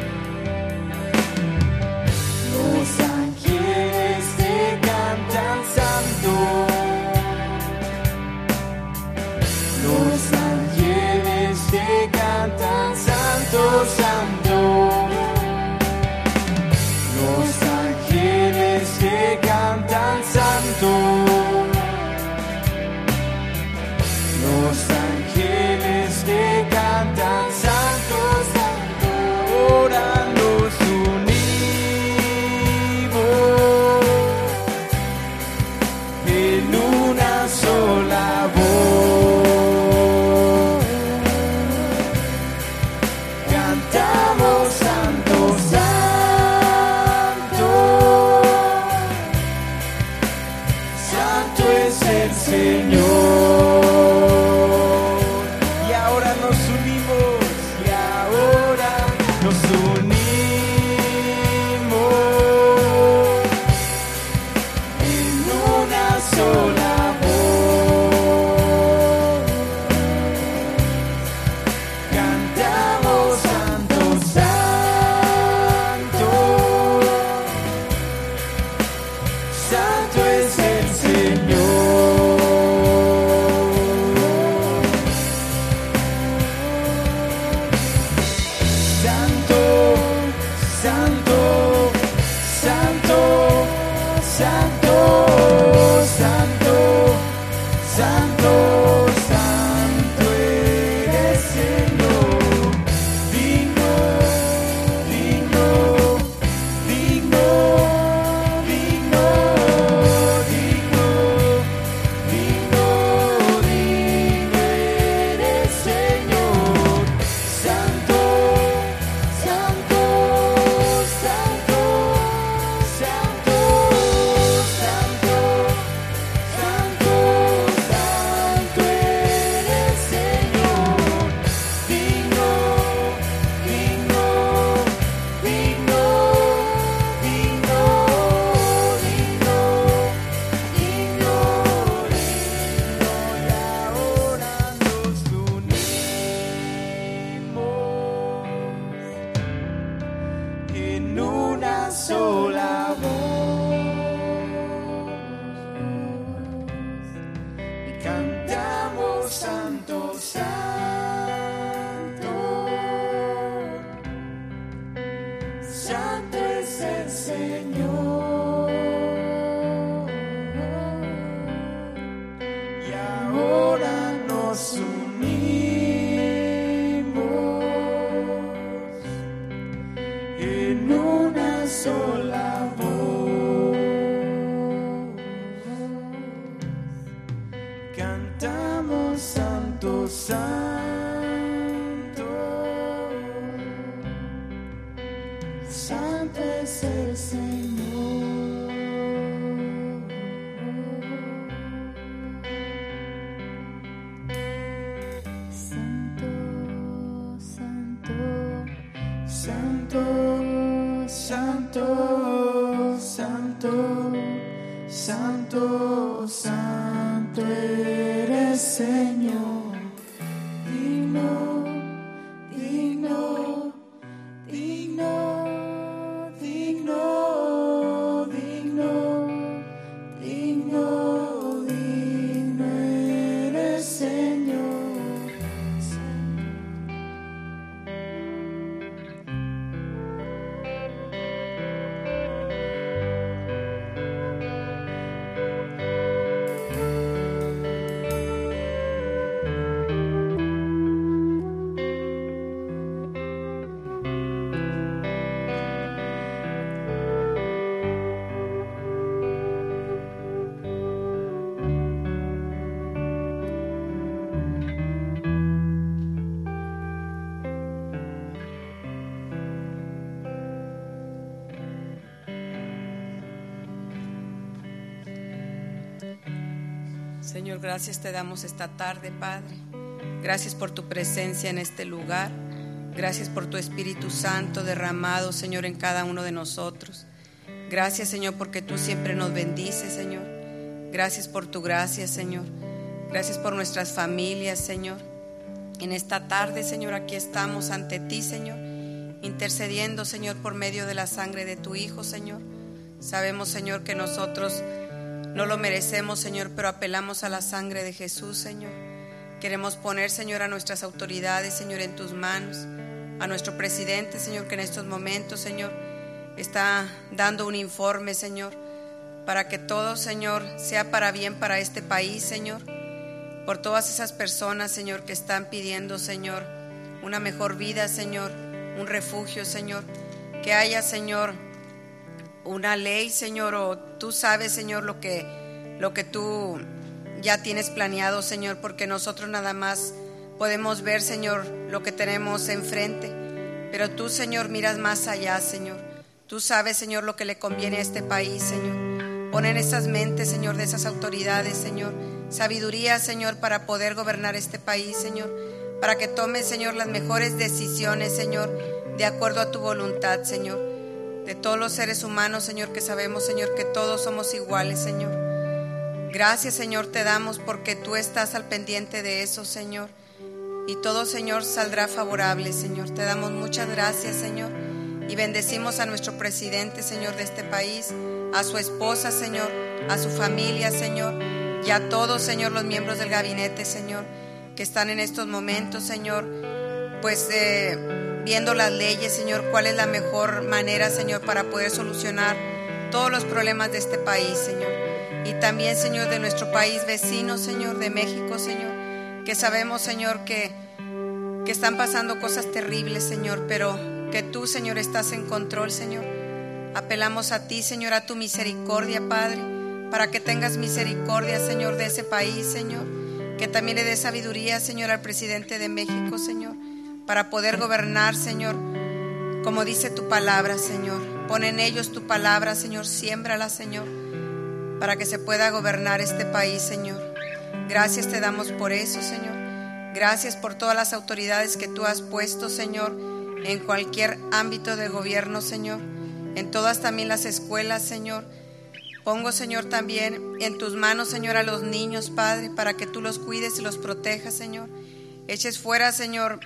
Los ángeles te cantan santo. Los ángeles te cantan santo, santo. Los ángeles te cantan santo. Los ángeles te cantan santo, santo. Ahora nos unimos en una sola voz. Cantamos santo, santo. Santo es el Señor. Santo, Santo, Santo es el Señor. Santo, Santo, Santo, Santo, Santo, Santo, Santo eres Señor. Digno, digno, digno, digno, digno, digno, digno eres Señor. Señor, gracias te damos esta tarde, Padre. Gracias por tu presencia en este lugar. Gracias por tu Espíritu Santo derramado, Señor, en cada uno de nosotros. Gracias, Señor, porque tú siempre nos bendices, Señor. Gracias por tu gracia, Señor. Gracias por nuestras familias, Señor. En esta tarde, Señor, aquí estamos ante ti, Señor, intercediendo, Señor, por medio de la sangre de tu Hijo, Señor. Sabemos, Señor, que nosotros no lo merecemos, Señor, pero apelamos a la sangre de Jesús, Señor. Queremos poner, Señor, a nuestras autoridades, Señor, en tus manos. A nuestro presidente, Señor, que en estos momentos, Señor, está dando un informe, Señor, para que todo, Señor, sea para bien para este país, Señor. Por todas esas personas, Señor, que están pidiendo, Señor, una mejor vida, Señor, un refugio, Señor. Que haya, Señor, una ley, Señor, o tú sabes, Señor, lo que, lo que tú ya tienes planeado, Señor, porque nosotros nada más podemos ver, Señor, lo que tenemos enfrente, pero tú, Señor, miras más allá, Señor. Tú sabes, Señor, lo que le conviene a este país, Señor. Pon en esas mentes, Señor, de esas autoridades, Señor, sabiduría, Señor, para poder gobernar este país, Señor, para que tome, Señor, las mejores decisiones, Señor, de acuerdo a tu voluntad, Señor. De todos los seres humanos, Señor, que sabemos, Señor, que todos somos iguales, Señor. Gracias, Señor, te damos porque tú estás al pendiente de eso, Señor. Y todo, Señor, saldrá favorable, Señor. Te damos muchas gracias, Señor. Y bendecimos a nuestro presidente, Señor, de este país, a su esposa, Señor, a su familia, Señor, y a todos, Señor, los miembros del gabinete, Señor, que están en estos momentos, Señor, pues eh, viendo las leyes, Señor, cuál es la mejor manera, Señor, para poder solucionar todos los problemas de este país, Señor. Y también, Señor, de nuestro país vecino, Señor, de México, Señor, que sabemos, Señor, que, que están pasando cosas terribles, Señor, pero que tú, Señor, estás en control, Señor. Apelamos a ti, Señor, a tu misericordia, Padre, para que tengas misericordia, Señor, de ese país, Señor, que también le dé sabiduría, Señor, al presidente de México, Señor, para poder gobernar, Señor, como dice tu palabra, Señor. Pon en ellos tu palabra, Señor, siémbrala, Señor, para que se pueda gobernar este país, Señor. Gracias te damos por eso, Señor. Gracias por todas las autoridades que tú has puesto, Señor, en cualquier ámbito de gobierno, Señor, en todas también las escuelas, Señor. Pongo, Señor, también en tus manos, Señor, a los niños, Padre, para que tú los cuides y los protejas, Señor. Eches fuera, Señor,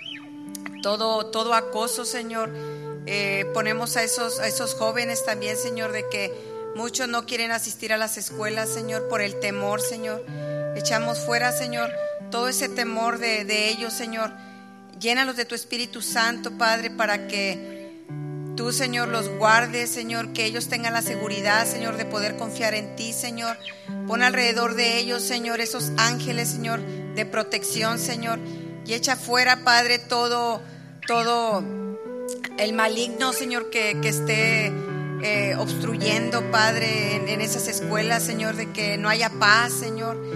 todo, todo acoso, Señor. Eh, ponemos a esos, a esos jóvenes también, Señor, de que muchos no quieren asistir a las escuelas, Señor, por el temor, Señor. Echamos fuera, Señor, todo ese temor de, de ellos, Señor. Llénalos de tu Espíritu Santo, Padre, para que tú, Señor, los guardes, Señor, que ellos tengan la seguridad, Señor, de poder confiar en ti, Señor. Pon alrededor de ellos, Señor, esos ángeles, Señor, de protección, Señor. Y echa fuera, Padre, todo, todo el maligno, Señor, que, que esté eh, obstruyendo, Padre, en, en esas escuelas, Señor, de que no haya paz, Señor.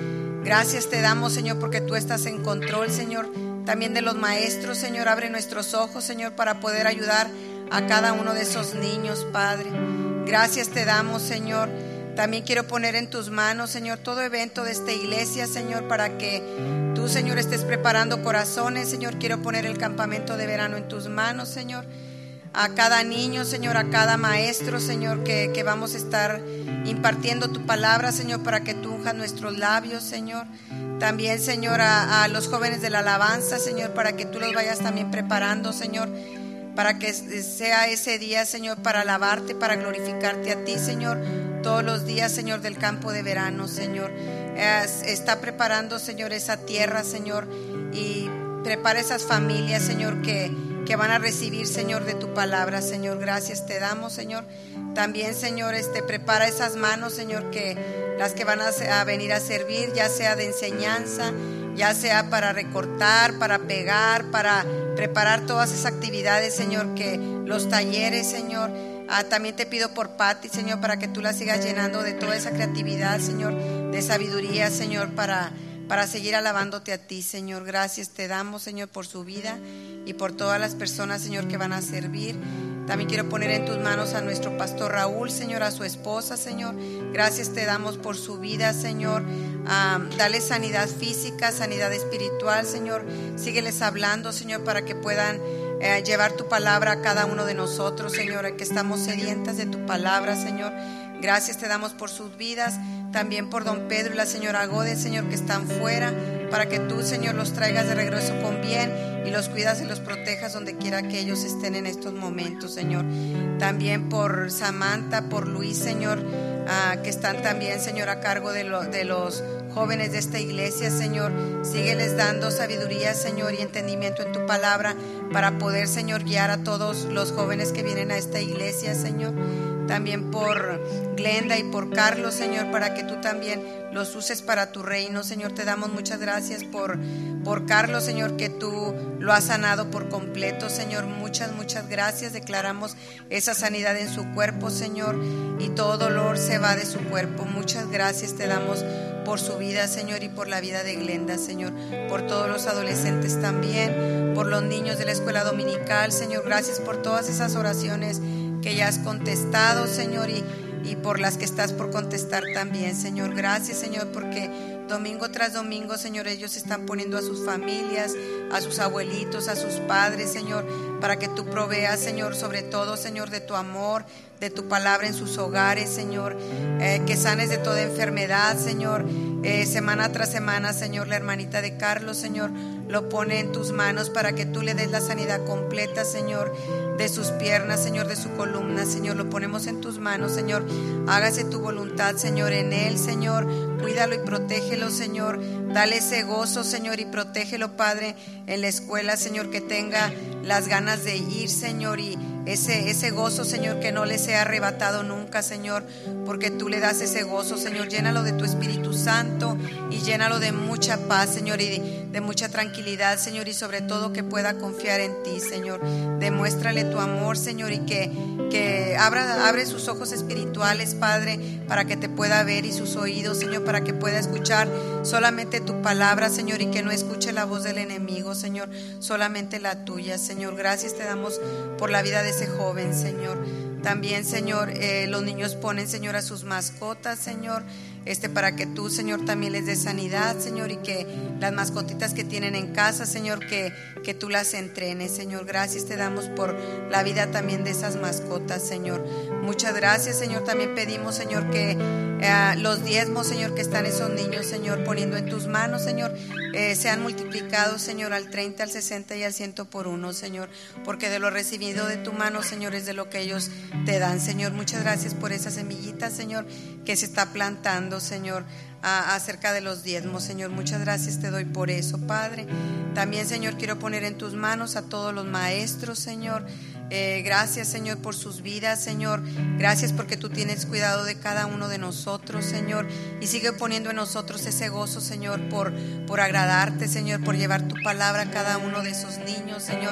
Gracias te damos, Señor, porque tú estás en control, Señor. También de los maestros, Señor, abre nuestros ojos, Señor, para poder ayudar a cada uno de esos niños, Padre. Gracias te damos, Señor. También quiero poner en tus manos, Señor, todo evento de esta iglesia, Señor, para que tú, Señor, estés preparando corazones, Señor. Quiero poner el campamento de verano en tus manos, Señor. A cada niño, Señor, a cada maestro, Señor, que, que vamos a estar impartiendo tu palabra, Señor, para que tú unjas nuestros labios, Señor. También, Señor, a, a los jóvenes de la alabanza, Señor, para que tú los vayas también preparando, Señor, para que sea ese día, Señor, para alabarte, para glorificarte a ti, Señor, todos los días, Señor, del campo de verano, Señor. Es, está preparando, Señor, esa tierra, Señor, y prepara esas familias, Señor, que, que van a recibir, Señor, de tu palabra, Señor. Gracias te damos, Señor. También, Señor, este, prepara esas manos, Señor, que las que van a, a venir a servir, ya sea de enseñanza, ya sea para recortar, para pegar, para preparar todas esas actividades, Señor, que los talleres, Señor. Ah, también te pido por Patti, Señor, para que tú la sigas llenando de toda esa creatividad, Señor, de sabiduría, Señor, para, para seguir alabándote a ti, Señor. Gracias te damos, Señor, por su vida y por todas las personas, Señor, que van a servir. También quiero poner en tus manos a nuestro pastor Raúl, Señor, a su esposa, Señor. Gracias te damos por su vida, Señor. Um, dale sanidad física, sanidad espiritual, Señor. Sígueles hablando, Señor, para que puedan eh, llevar tu palabra a cada uno de nosotros, Señor, que estamos sedientas de tu palabra, Señor. Gracias te damos por sus vidas. También por don Pedro y la señora Gode, Señor, que están fuera, para que tú, Señor, los traigas de regreso con bien y los cuidas y los protejas donde quiera que ellos estén en estos momentos, Señor. También por Samantha, por Luis, Señor, uh, que están también, Señor, a cargo de, lo, de los jóvenes de esta iglesia, Señor. Sígueles dando sabiduría, Señor, y entendimiento en tu palabra para poder, Señor, guiar a todos los jóvenes que vienen a esta iglesia, Señor. También por Glenda y por Carlos, Señor, para que tú también los uses para tu reino, Señor. Te damos muchas gracias por, por Carlos, Señor, que tú lo has sanado por completo, Señor. Muchas, muchas gracias. Declaramos esa sanidad en su cuerpo, Señor, y todo dolor se va de su cuerpo. Muchas gracias te damos por su vida, Señor, y por la vida de Glenda, Señor, por todos los adolescentes también, por los niños de la escuela dominical, Señor. Gracias por todas esas oraciones que ya has contestado, Señor, y, y por las que estás por contestar también, Señor. Gracias, Señor, porque domingo tras domingo, Señor, ellos están poniendo a sus familias, a sus abuelitos, a sus padres, Señor, para que tú proveas, Señor, sobre todo, Señor, de tu amor, de tu palabra en sus hogares, Señor, eh, que sanes de toda enfermedad, Señor. Eh, semana tras semana, Señor, la hermanita de Carlos, Señor, lo pone en tus manos para que tú le des la sanidad completa, Señor, de sus piernas, Señor, de su columna, Señor. Lo ponemos en tus manos, Señor. Hágase tu voluntad, Señor, en él, Señor. Cuídalo y protégelo, Señor. Dale ese gozo, Señor, y protégelo, Padre, en la escuela, Señor, que tenga las ganas de ir, Señor, y ese, ese gozo, Señor, que no le sea arrebatado nunca, Señor, porque tú le das ese gozo, Señor. Llénalo de tu Espíritu Santo y llénalo de mucha paz, Señor, y de, de mucha tranquilidad, Señor, y sobre todo que pueda confiar en ti, Señor. Demuéstrale tu amor, Señor, y que, que abra, abre sus ojos espirituales, Padre, para que te pueda ver, y sus oídos, Señor, para que pueda escuchar solamente tu palabra, Señor, y que no escuche la voz del enemigo, Señor, solamente la tuya, Señor. Gracias te damos por la vida de ese joven, Señor. También, Señor, eh, los niños ponen, Señor, a sus mascotas, Señor, este, para que tú, Señor, también les des sanidad, Señor, y que las mascotitas que tienen en casa, Señor, que, que tú las entrenes, Señor. Gracias te damos por la vida también de esas mascotas, Señor. Muchas gracias, Señor. También pedimos, Señor, que eh, los diezmos, Señor, que están esos niños, Señor, poniendo en tus manos, Señor, eh, sean multiplicados, Señor, al treinta, al sesenta y al ciento por uno, Señor, porque de lo recibido de tu mano, Señor, es de lo que ellos te dan, Señor. Muchas gracias por esa semillita, Señor, que se está plantando, Señor, a, acerca de los diezmos, Señor. Muchas gracias te doy por eso, Padre. También, Señor, quiero poner en tus manos a todos los maestros, Señor. Eh, gracias, Señor, por sus vidas, Señor. Gracias porque tú tienes cuidado de cada uno de nosotros, Señor, y sigue poniendo en nosotros ese gozo, Señor, por, por agradarte, Señor, por llevar tu palabra a cada uno de esos niños, Señor.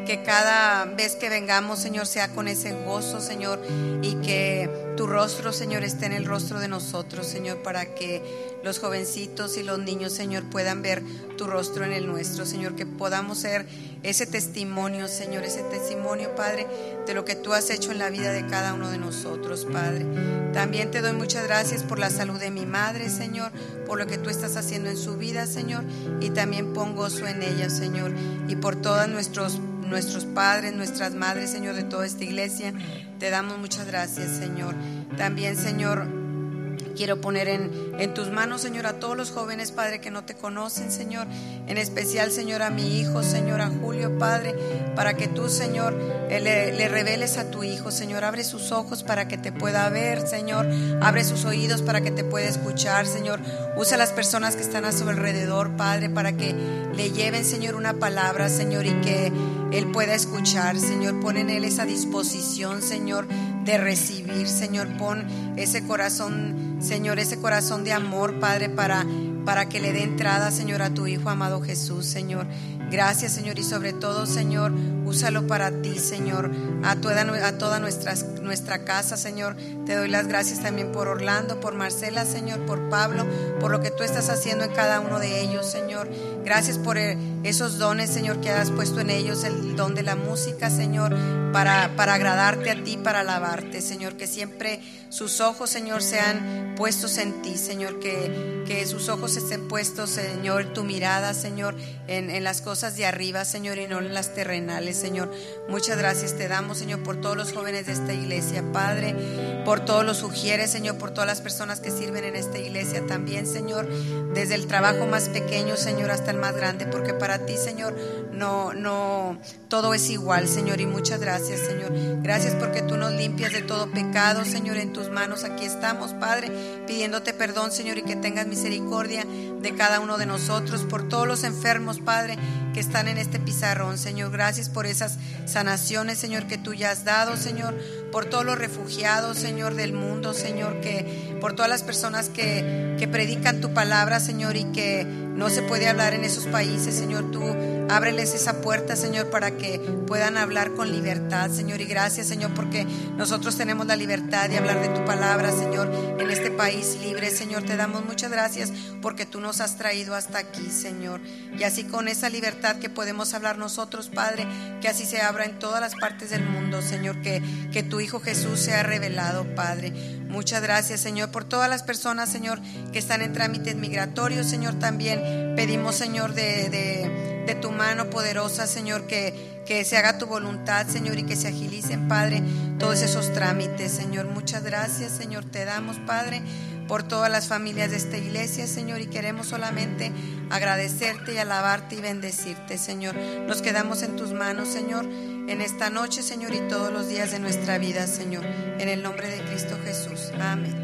que cada vez que vengamos, Señor, sea con ese gozo, Señor, y que tu rostro, Señor, esté en el rostro de nosotros, Señor, para que los jovencitos y los niños, Señor, puedan ver tu rostro en el nuestro, Señor, que podamos ser ese testimonio, Señor, ese testimonio, Padre, de lo que tú has hecho en la vida de cada uno de nosotros, Padre. También te doy muchas gracias por la salud de mi madre, Señor, por lo que tú estás haciendo en su vida, Señor, y también pon gozo en ella, Señor, y por todos nuestros nuestros padres, nuestras madres, Señor, de toda esta iglesia, te damos muchas gracias, Señor. También, Señor, quiero poner en, en tus manos, Señor, a todos los jóvenes, Padre, que no te conocen, Señor. En especial, Señor, a mi hijo, Señor, a Julio, Padre, para que tú, Señor, eh, le, le reveles a tu hijo, Señor. Abre sus ojos para que te pueda ver, Señor. Abre sus oídos para que te pueda escuchar, Señor. Usa a las personas que están a su alrededor, Padre, para que le lleven, Señor, una palabra, Señor, y que él pueda escuchar, Señor. Pon en él esa disposición, Señor, de recibir, Señor. Pon ese corazón, Señor, ese corazón de amor, Padre, para, para que le dé entrada, Señor, a tu Hijo amado Jesús, Señor. Gracias, Señor, y sobre todo, Señor, úsalo para ti, Señor, a toda, a toda nuestra, nuestra casa, Señor. Te doy las gracias también por Orlando, por Marcela, Señor, por Pablo, por lo que tú estás haciendo en cada uno de ellos, Señor. Gracias por esos dones, Señor, que has puesto en ellos, el don de la música, Señor, para, para agradarte a ti, para alabarte, Señor. Que siempre sus ojos, Señor, sean puestos en ti, Señor. Que, que sus ojos estén puestos, Señor, tu mirada, Señor, en, en las cosas de arriba, Señor, y no en las terrenales, Señor. Muchas gracias te damos, Señor, por todos los jóvenes de esta iglesia, Padre, por todos los ujieres, Señor, por todas las personas que sirven en esta iglesia también, Señor, desde el trabajo más pequeño, Señor, hasta el más grande, porque para ti, Señor, no, no, todo es igual, Señor, y muchas gracias, Señor. Gracias porque tú nos limpias de todo pecado, Señor. En tus manos aquí estamos, Padre, pidiéndote perdón, Señor, y que tengas misericordia de cada uno de nosotros, por todos los enfermos, Padre, que están en este pizarrón, Señor. Gracias por esas sanaciones, Señor, que tú ya has dado, Señor, por todos los refugiados, Señor, del mundo, Señor, que por todas las personas que, que predican tu palabra, Señor, y que no se puede hablar en esos países, Señor. Tú ábreles esa puerta, Señor, para que puedan hablar con libertad, Señor. Y gracias, Señor, porque nosotros tenemos la libertad de hablar de tu palabra, Señor, en este país libre, Señor. Te damos muchas gracias porque tú nos has traído hasta aquí, Señor. Y así con esa libertad que podemos hablar nosotros, Padre, que así se abra en todas las partes del mundo, Señor, que, que tu Hijo Jesús sea revelado, Padre. Muchas gracias, Señor, por todas las personas, Señor, que están en trámites migratorios, Señor. También pedimos, Señor, de, de, de tu mano poderosa, Señor, que, que se haga tu voluntad, Señor, y que se agilicen, Padre, todos esos trámites, Señor. Muchas gracias, Señor, te damos, Padre, por todas las familias de esta iglesia, Señor, y queremos solamente agradecerte y alabarte y bendecirte, Señor. Nos quedamos en tus manos, Señor, en esta noche, Señor, y todos los días de nuestra vida, Señor, en el nombre de Cristo Jesús. Amén.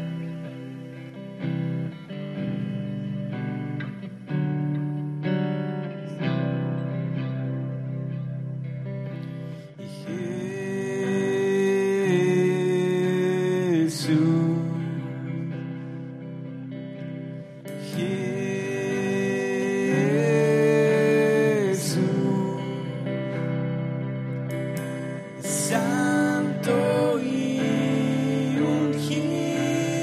Santo y ungido.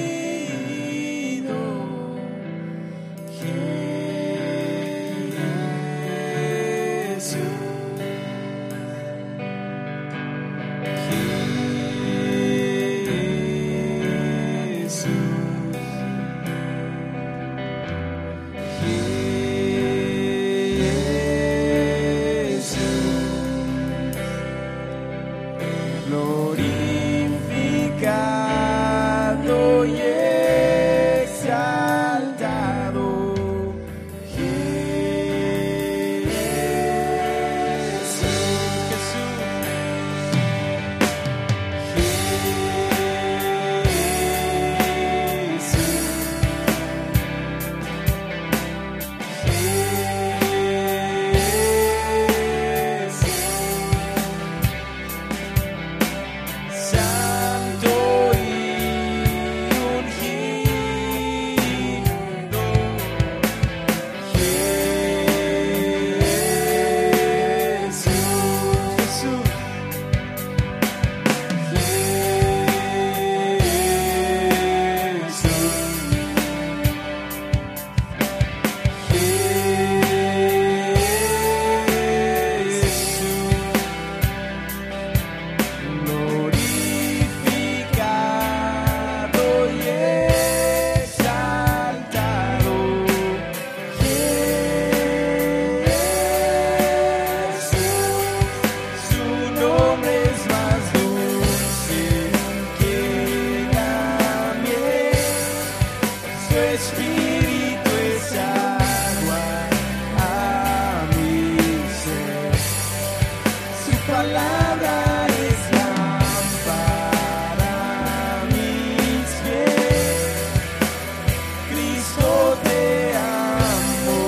espíritu es agua a mi ser. Su palabra es lámpara a mis pies. Cristo te amo,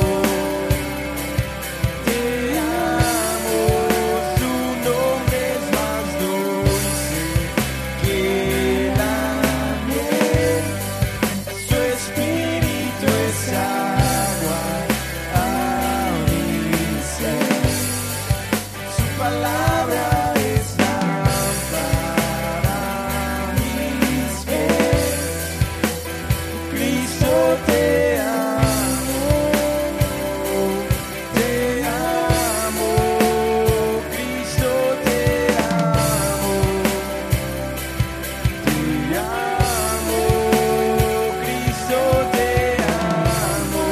te amo. Su nombre es más dulce que la miel. Su espíritu es agua a mi ser. Su palabra es lámpara a mis pies. Cristo te amo, te amo. Cristo te amo, te amo. Cristo te amo,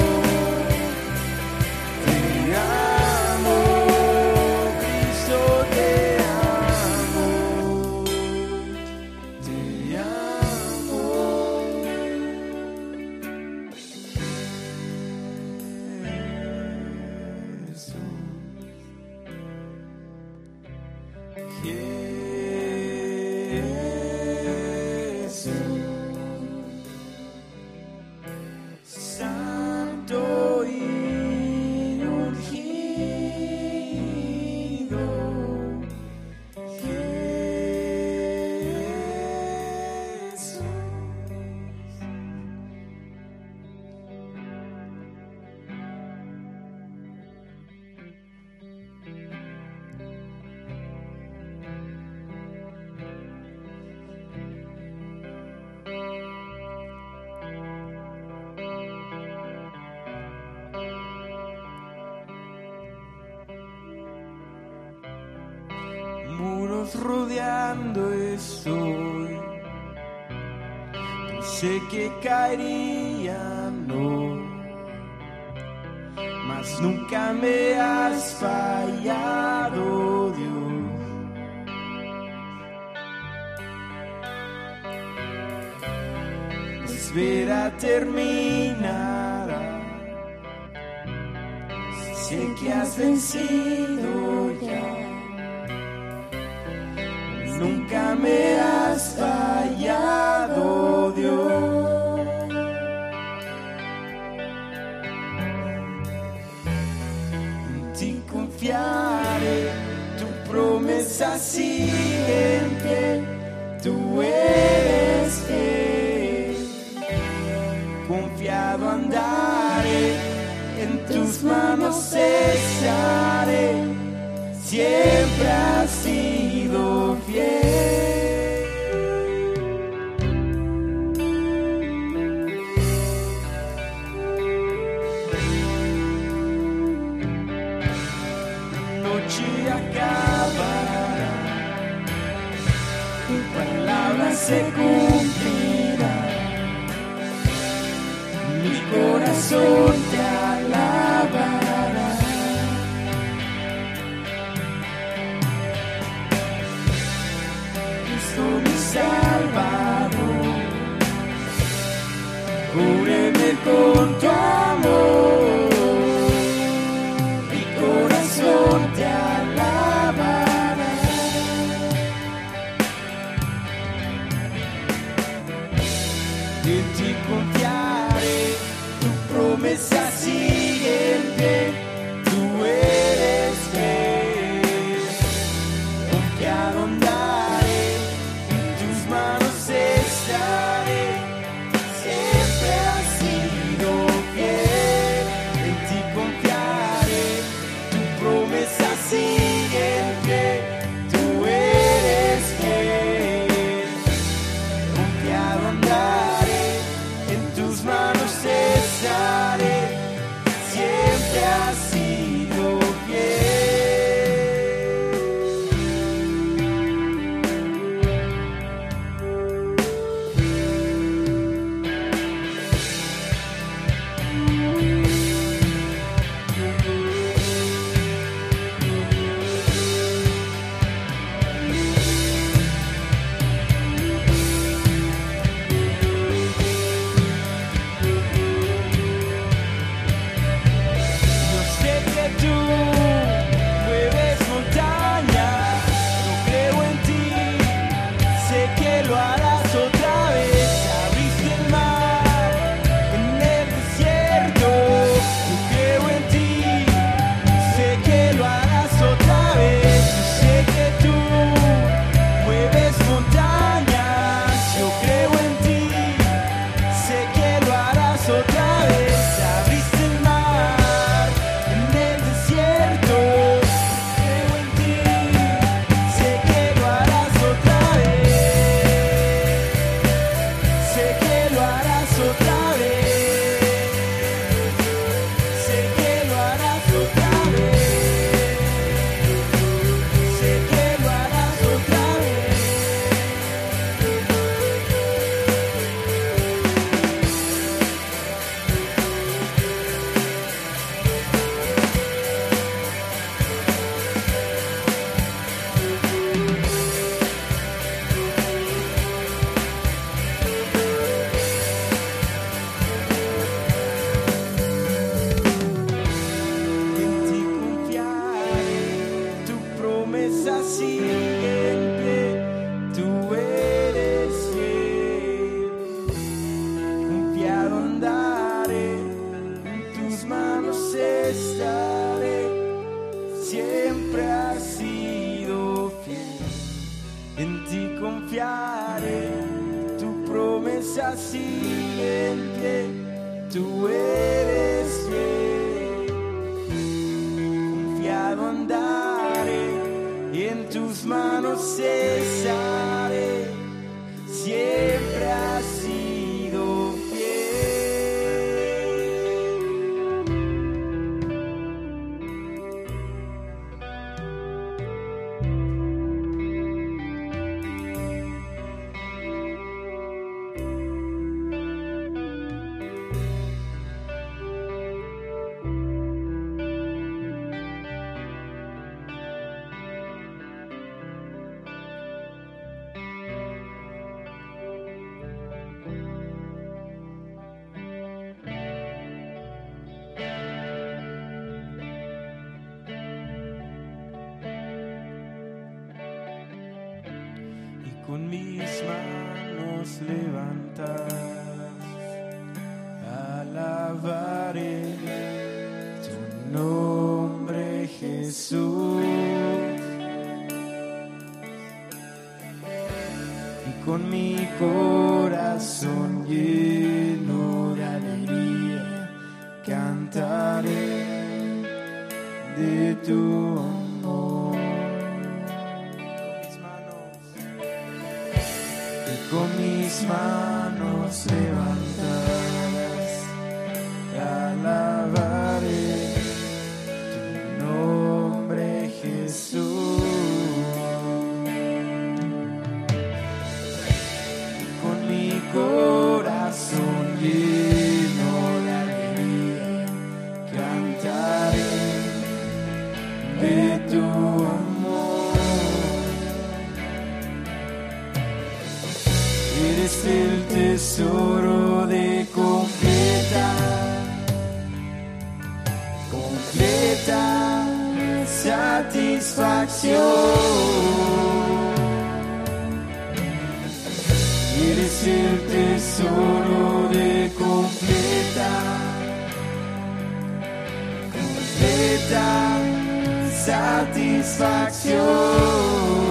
te amo. Cristo te amo, te amo. Jesús, Santo y ungido, Jesús. Muros rodeando estoy, pensé que caerían, no, mas nunca me has fallado, Dios. La espera terminará, sé que has vencido ya. Nunca me has fallado, Dios. En ti confiaré, tu promesa sigue en pie. Tú eres fiel, confiado andaré, en tus manos estaré. Siempre has sido fiel. Noche acabará, tu palabra se cumplirá. Mi corazón te alabará. Mi Salvador, cúbreme con tu amor, mi corazón te alabará. En ti confiaré, tu promesa sigue en pie, tú eres fiel, confiado andaré, en tus manos estaré, siempre has sido tú eres fiel. Confiado andaré y en tus manos cesaré. Siempre has sido con mis manos levantadas, alabaré tu nombre, Jesús. Y con mi corazón lleno de alegría, cantaré de tu amor. Con mis manos levantadas, te alabaré tu nombre, Jesús. Con mi corazón lleno de alegría, cantaré de tu amor. Eres el tesoro de completa, completa satisfacción. Eres el tesoro de completa, completa satisfacción.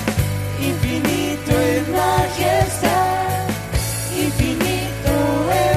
Infinito en majestad, infinito en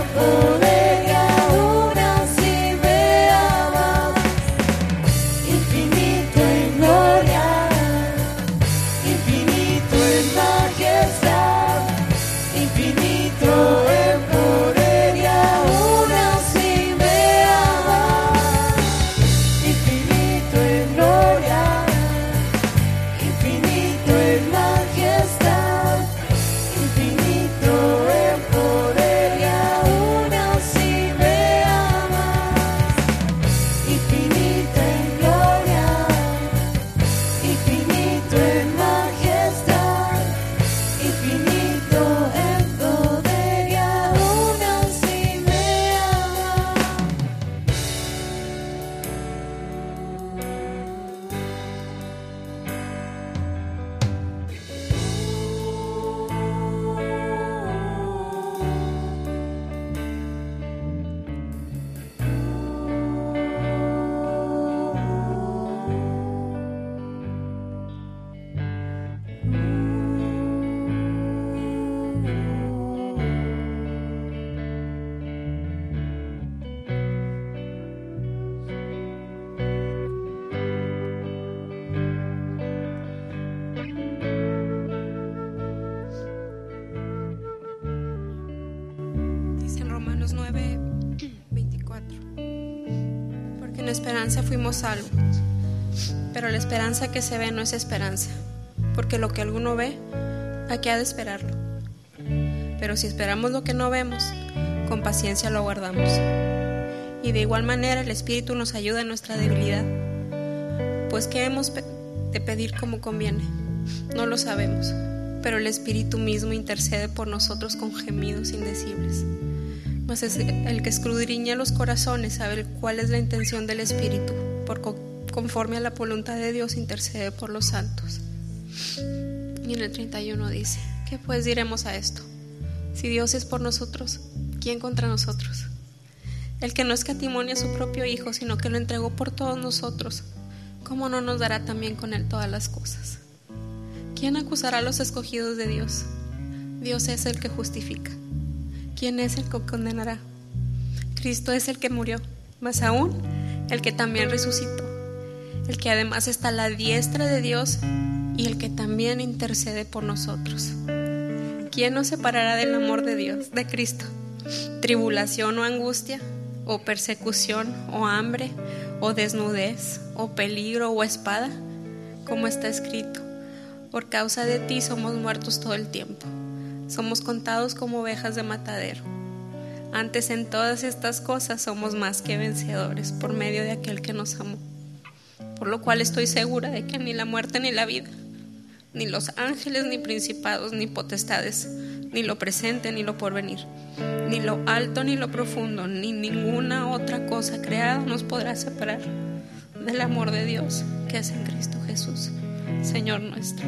nueve veinticuatro. Porque en esperanza fuimos salvos, pero la esperanza que se ve no es esperanza, porque lo que alguno ve, ¿a qué ha de esperarlo? Pero si esperamos lo que no vemos, con paciencia lo aguardamos. Y de igual manera el Espíritu nos ayuda en nuestra debilidad, pues ¿qué hemos de pedir como conviene? No lo sabemos, pero el Espíritu mismo intercede por nosotros con gemidos indecibles. Mas es el que escudriña los corazones sabe cuál es la intención del Espíritu, porque conforme a la voluntad de Dios intercede por los santos. Y en el treinta y uno dice: ¿qué pues diremos a esto? Si Dios es por nosotros, ¿quién contra nosotros? El que no escatimó a su propio Hijo, sino que lo entregó por todos nosotros, ¿cómo no nos dará también con Él todas las cosas? ¿Quién acusará a los escogidos de Dios? Dios es el que justifica. ¿Quién es el que condenará? Cristo es el que murió, más aún el que también resucitó, el que además está a la diestra de Dios y el que también intercede por nosotros. ¿Quién nos separará del amor de Dios, de Cristo? ¿Tribulación o angustia? ¿O persecución o hambre? ¿O desnudez? ¿O peligro o espada? Como está escrito: por causa de ti somos muertos todo el tiempo, somos contados como ovejas de matadero. Antes en todas estas cosas somos más que vencedores por medio de aquel que nos amó. Por lo cual estoy segura de que ni la muerte ni la vida, ni los ángeles ni principados ni potestades, ni lo presente ni lo porvenir, ni lo alto ni lo profundo, ni ninguna otra cosa creada nos podrá separar del amor de Dios que es en Cristo Jesús, Señor nuestro.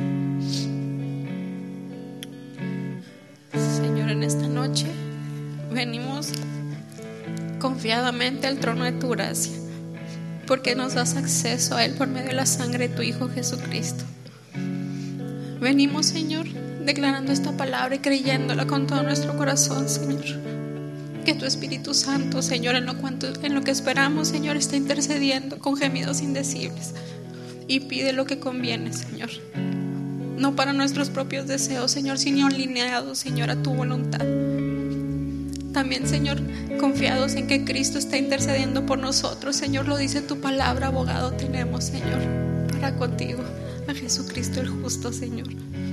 Señor, en esta noche venimos confiadamente al trono de tu gracia, porque nos das acceso a Él por medio de la sangre de tu Hijo Jesucristo. Venimos, Señor, declarando esta palabra y creyéndola con todo nuestro corazón, Señor. Que tu Espíritu Santo, Señor, en lo, cuanto, en lo que esperamos, Señor, está intercediendo con gemidos indecibles y pide lo que conviene, Señor. No para nuestros propios deseos, Señor, sino alineados, Señor, a tu voluntad. También, Señor, confiados en que Cristo está intercediendo por nosotros, Señor, lo dice tu palabra, abogado tenemos, Señor, para contigo, a Jesucristo el justo, Señor.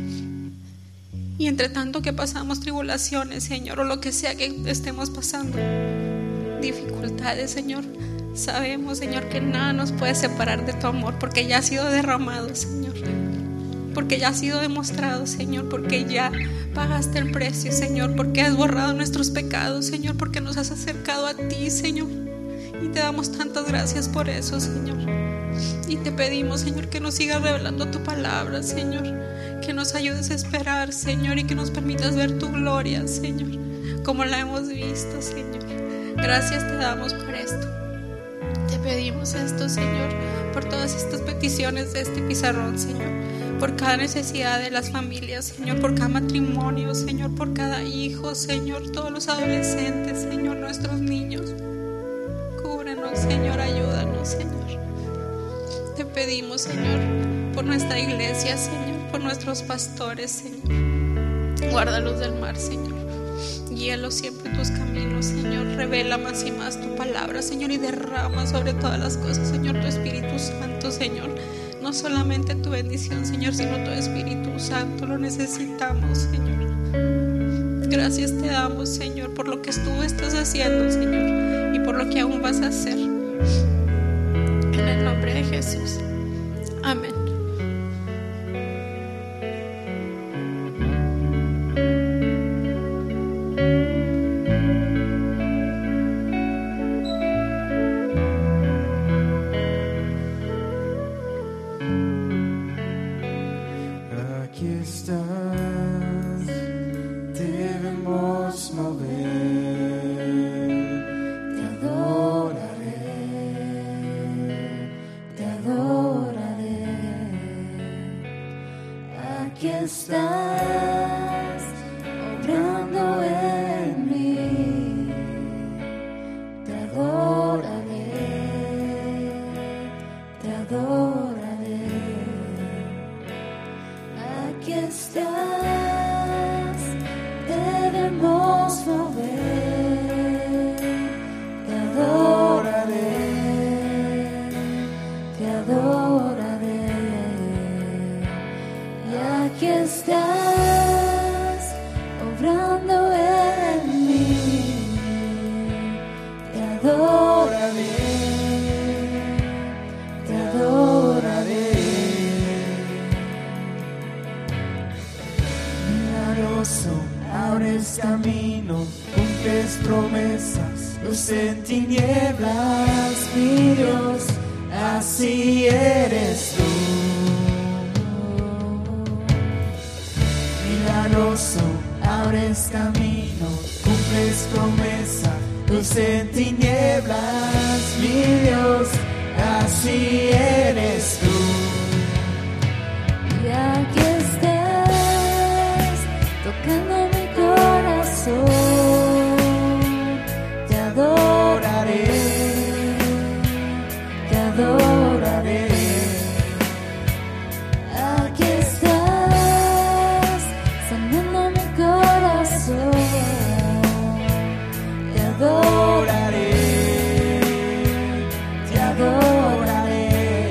Y entre tanto que pasamos tribulaciones, Señor, o lo que sea que estemos pasando, dificultades, Señor, sabemos, Señor, que nada nos puede separar de tu amor, porque ya ha sido derramado, Señor, porque ya ha sido demostrado, Señor, porque ya pagaste el precio, Señor, porque has borrado nuestros pecados, Señor, porque nos has acercado a ti, Señor, y te damos tantas gracias por eso, Señor. Y te pedimos, Señor, que nos sigas revelando tu palabra, Señor, que nos ayudes a esperar, Señor, y que nos permitas ver tu gloria, Señor, como la hemos visto, Señor. Gracias te damos por esto. Te pedimos esto, Señor, por todas estas peticiones de este pizarrón, Señor, por cada necesidad de las familias, Señor, por cada matrimonio, Señor, por cada hijo, Señor, todos los adolescentes, Señor, nuestros niños. Cúbrenos, Señor, ayúdanos, Señor. Te pedimos, Señor, por nuestra iglesia, Señor, por nuestros pastores, Señor. Guárdalos del mar, Señor. Guíalos siempre en tus caminos, Señor. Revela más y más tu palabra, Señor, y derrama sobre todas las cosas, Señor, tu Espíritu Santo, Señor. No solamente tu bendición, Señor, sino tu Espíritu Santo. Lo necesitamos, Señor. Gracias te damos, Señor, por lo que tú estás haciendo, Señor, y por lo que aún vas a hacer. En el nombre de Jesús. Amén. Aquí estás, debemos mover, te adoraré, te adoraré. promesas, luz en tinieblas, mi Dios, así eres tú. Milagroso, abres camino, cumples promesa, luz en tinieblas, mi Dios, así eres tú. Y aquí estás, tocando mi corazón, te adoraré, te adoraré. Aquí estás, sanando mi corazón, te adoraré, te adoraré.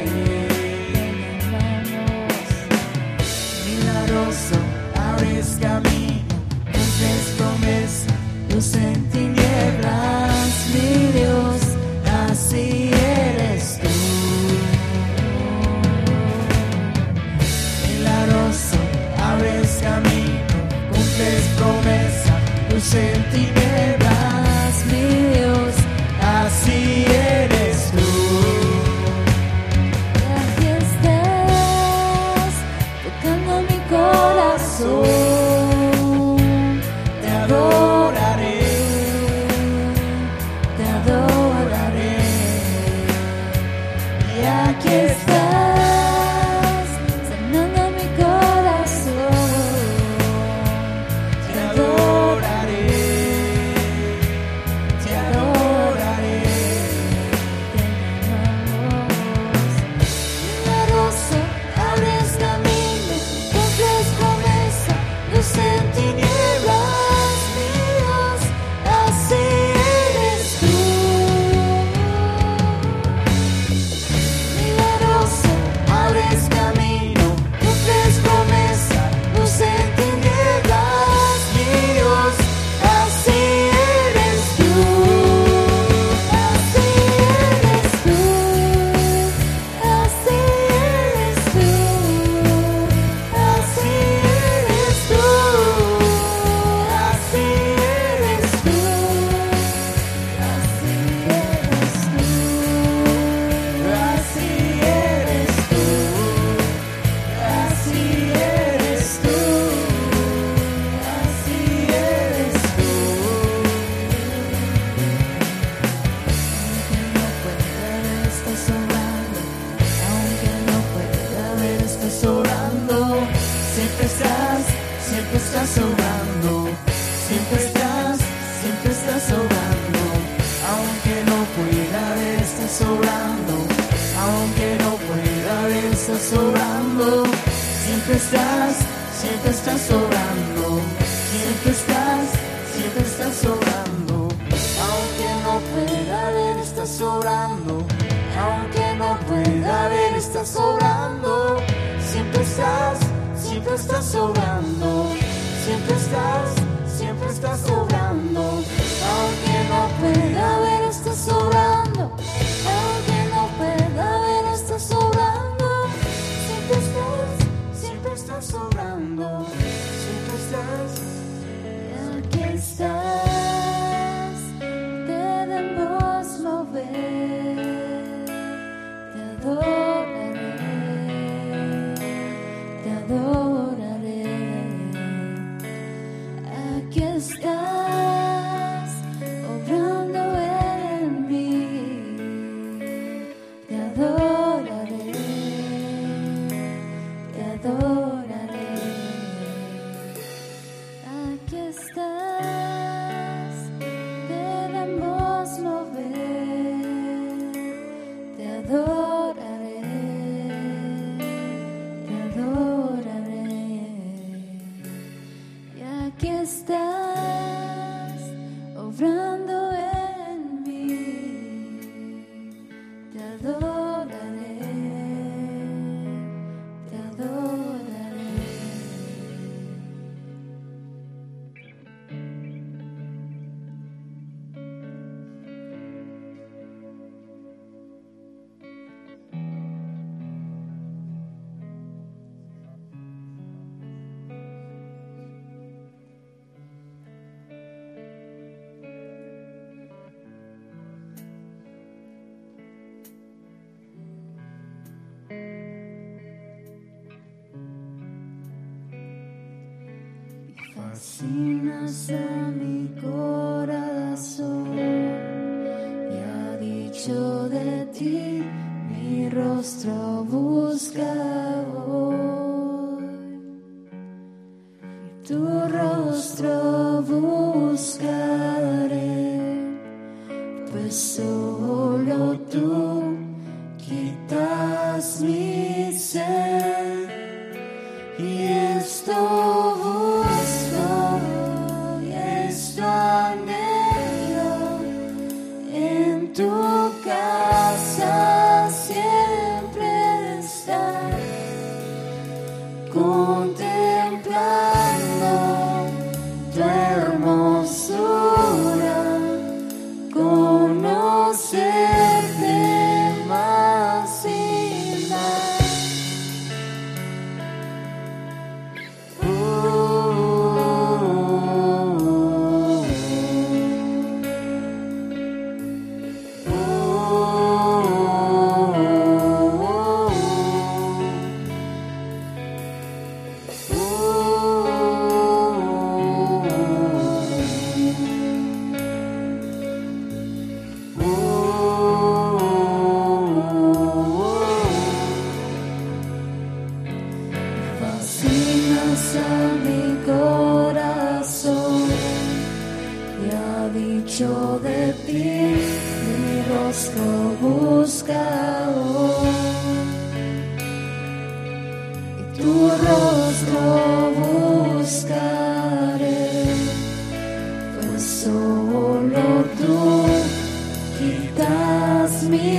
Milagroso, abres camino, cumples promesa, luz en tinieblas, mi Dios, así eres tú. Milagroso, abres camino, cumples promesa, luz en tinieblas, mi Dios, así eres tú. Y aquí estás, tocando mi corazón, Te adoraré, te adoraré. Y aquí estás, sanando mi corazón, te adoraré, te adoraré. Milagroso, abres camino, cumples promesa, luz en tinieblas, mi Dios, así eres tú. Milagroso, Abres camino, cumples promesa, luz en tinieblas, mi Dios, así eres tú. así eres tú, así eres tú, Así eres tú, así eres tú, así eres tú. así eres tú, así eres tú, así eres tú. Aunque no pueda ver, estás sobrando. Siempre estás, siempre estás sobrando. Siempre estás, siempre estás sobrando. Aunque no pueda ver, estás sobrando. Aunque no pueda ver, estás sobrando. Siempre estás, siempre estás sobrando. Siempre estás, siempre estás sobrando. Aunque no pueda ver, estás sobrando. Aunque no pueda ver, estás sobrando. Siempre estás, siempre estás sobrando. Siempre estás, siempre estás sobrando. Aunque no pueda ver, estás sobrando. Aunque no pueda ver, estás sobrando. Siempre estás, siempre estás sobrando. Siempre estás. Aquí estás, debemos mover. Te adoraré, te adoraré. Aquí estás, obrando Fascinas a mi corazón y ha dicho de ti, mi rostro busca hoy. Y tu rostro buscaré, pues solo tú quitas mi sed. Y esto busco, y esto anhelo, en tu casa siempre estar, contemplando tu hermosura, conocerte más y más. Fascinas a mi corazón y ha dicho de ti, mi rostro busca hoy. Y tu rostro buscaré, pues solo tú quitas mi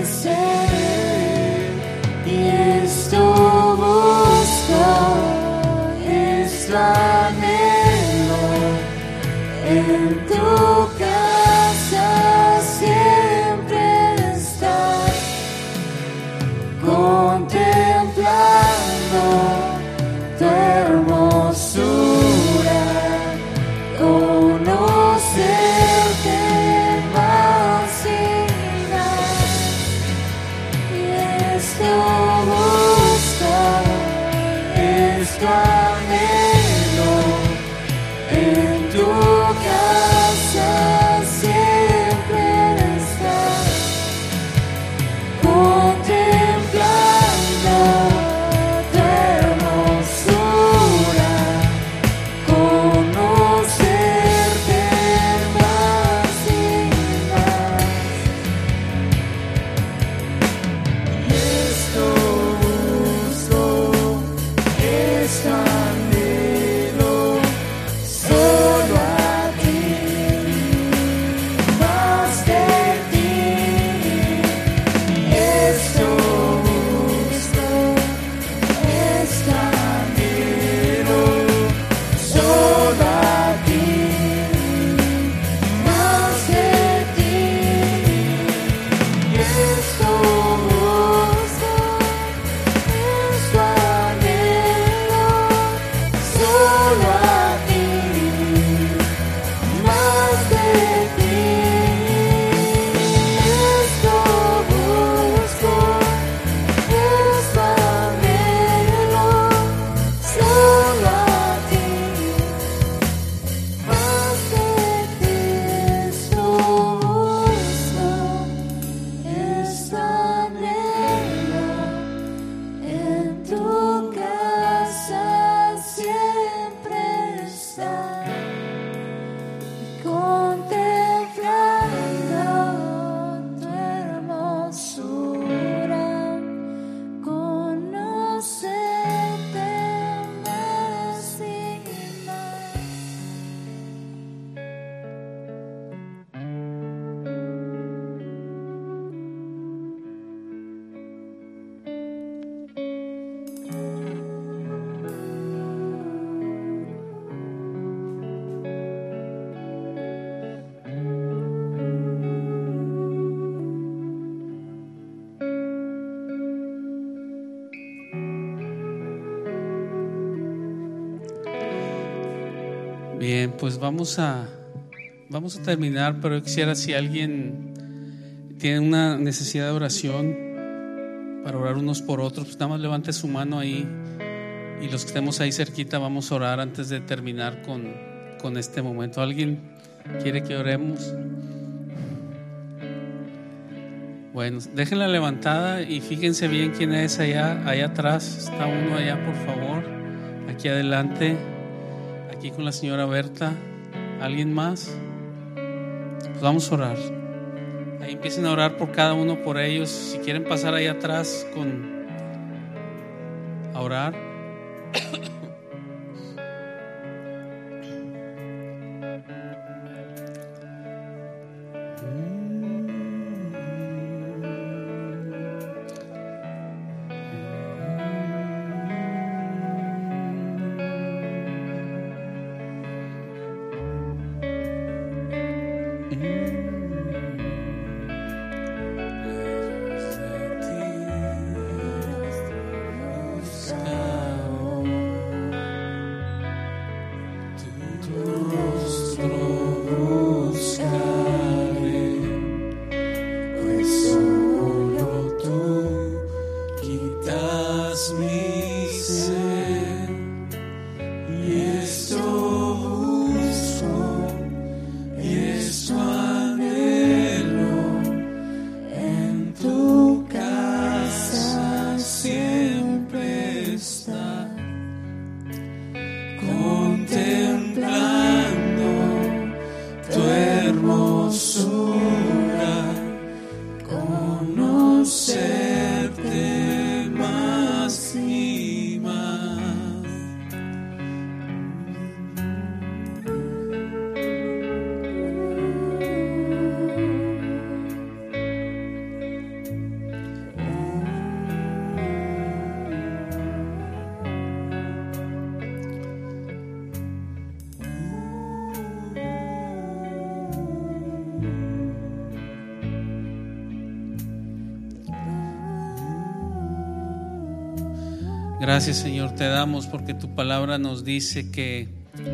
sed. Y esto busco, esto anhelo, en tu casa siempre estar, contemplando tu hermosura, conocerte más y más. Y esto busco, esto anhelo, en tu casa siempre estar, contemplando tu hermosura, conocerte más y más. Y esto busco, esto anhelo, solo a ti, más de ti. Y esto busco, esto anhelo, solo a ti, más de ti. Y esto busco, esto anhelo, solo a ti, más de ti. Esto busco, esto anhelo, solo a ti, más de ti. Esto busco, esto anhelo, en tu casa siempre estar, contemplando tu hermosura, conocerte más y más. Bien, pues vamos a vamos a terminar, pero quisiera, si alguien tiene una necesidad de oración para orar unos por otros, pues nada más levante su mano ahí Y los que estemos ahí cerquita vamos a orar antes de terminar con, con este momento. ¿Alguien quiere que oremos? Bueno, déjenla levantada y fíjense bien quién es allá, allá atrás. Está uno allá, por favor. Aquí adelante, aquí con la señora Berta. ¿Alguien más? Pues vamos a orar. Ahí empiecen a orar por cada uno, por ellos. Si quieren pasar allá atrás con a orar. Gracias, Señor, te damos porque tu palabra nos dice que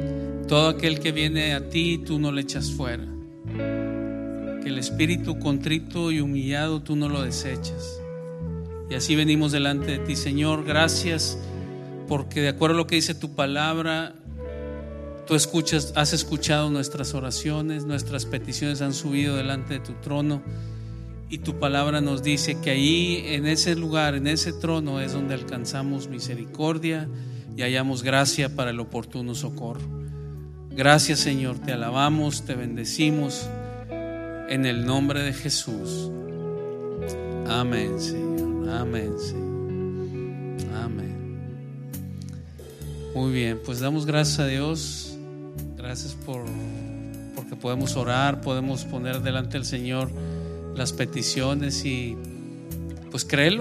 todo aquel que viene a ti, tú no le echas fuera. Que el espíritu contrito y humillado, tú no lo desechas. Y así venimos delante de ti, Señor. Gracias porque de acuerdo a lo que dice tu palabra, tú escuchas, has escuchado nuestras oraciones, nuestras peticiones han subido delante de tu trono. Y tu palabra nos dice que ahí, en ese lugar, en ese trono, es donde alcanzamos misericordia y hallamos gracia para el oportuno socorro. Gracias, Señor, te alabamos, te bendecimos en el nombre de Jesús. Amén, Señor. Amén, Señor. Amén. Muy bien, pues damos gracias a Dios. Gracias por porque podemos orar, podemos poner delante del Señor las peticiones y pues créelo.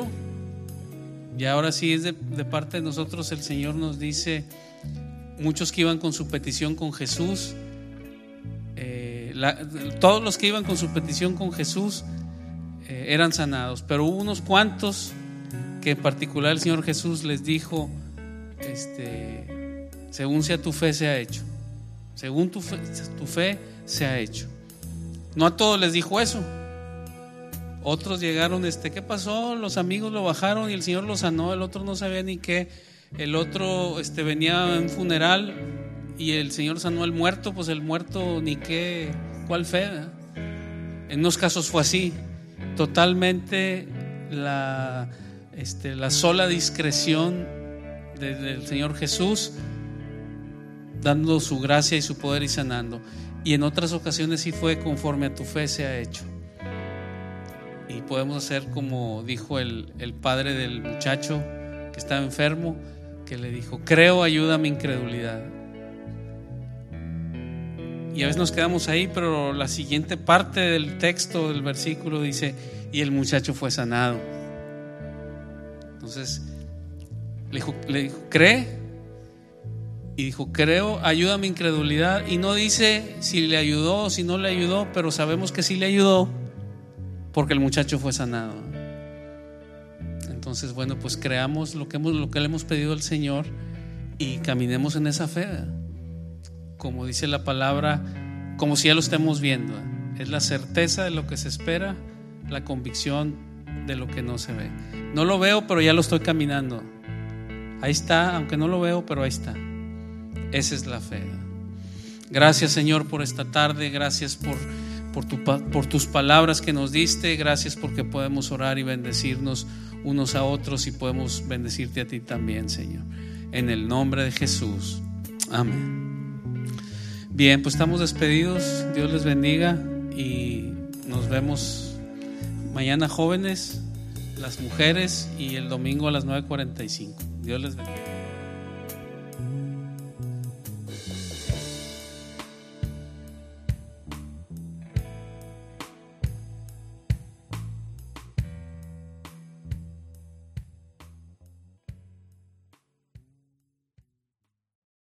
Y ahora sí es de, de parte de nosotros. El Señor nos dice, muchos que iban con su petición con Jesús, eh, la, todos los que iban con su petición con Jesús eh, eran sanados, pero hubo unos cuantos que en particular el Señor Jesús les dijo, este, según sea tu fe se ha hecho, según tu fe, tu fe se ha hecho. No a todos les dijo eso. Otros llegaron, este, ¿qué pasó? Los amigos lo bajaron y el Señor lo sanó. El otro no sabía ni qué. El otro este, venía en un funeral y el Señor sanó al muerto. Pues el muerto ni qué, ¿cuál fe? ¿Eh? En unos casos fue así. Totalmente la, este, la sola discreción de, del Señor Jesús, dando su gracia y su poder y sanando. Y en otras ocasiones sí fue conforme a tu fe se ha hecho. Y podemos hacer como dijo el, el padre del muchacho que estaba enfermo, que le dijo, creo, ayuda a mi incredulidad. Y a veces nos quedamos ahí, pero la siguiente parte del texto, del versículo dice, y el muchacho fue sanado. Entonces le dijo, le dijo cree, y dijo, creo, ayuda a mi incredulidad. Y no dice si le ayudó o si no le ayudó, pero sabemos que sí le ayudó, porque el muchacho fue sanado. Entonces, bueno, pues creamos lo que, hemos, lo que le hemos pedido al Señor y caminemos en esa fe, como dice la palabra, como si ya lo estemos viendo. Es la certeza de lo que se espera, la convicción de lo que no se ve. No lo veo, pero ya lo estoy caminando. Ahí está, aunque no lo veo, pero ahí está. Esa es la fe. Gracias, Señor, por esta tarde. Gracias por, por, tu, por tus palabras que nos diste. Gracias porque podemos orar y bendecirnos unos a otros, y podemos bendecirte a ti también, Señor. En el nombre de Jesús. Amén. Bien, pues estamos despedidos. Dios les bendiga y nos vemos mañana, jóvenes, las mujeres, y el domingo a las nueve cuarenta y cinco. Dios les bendiga.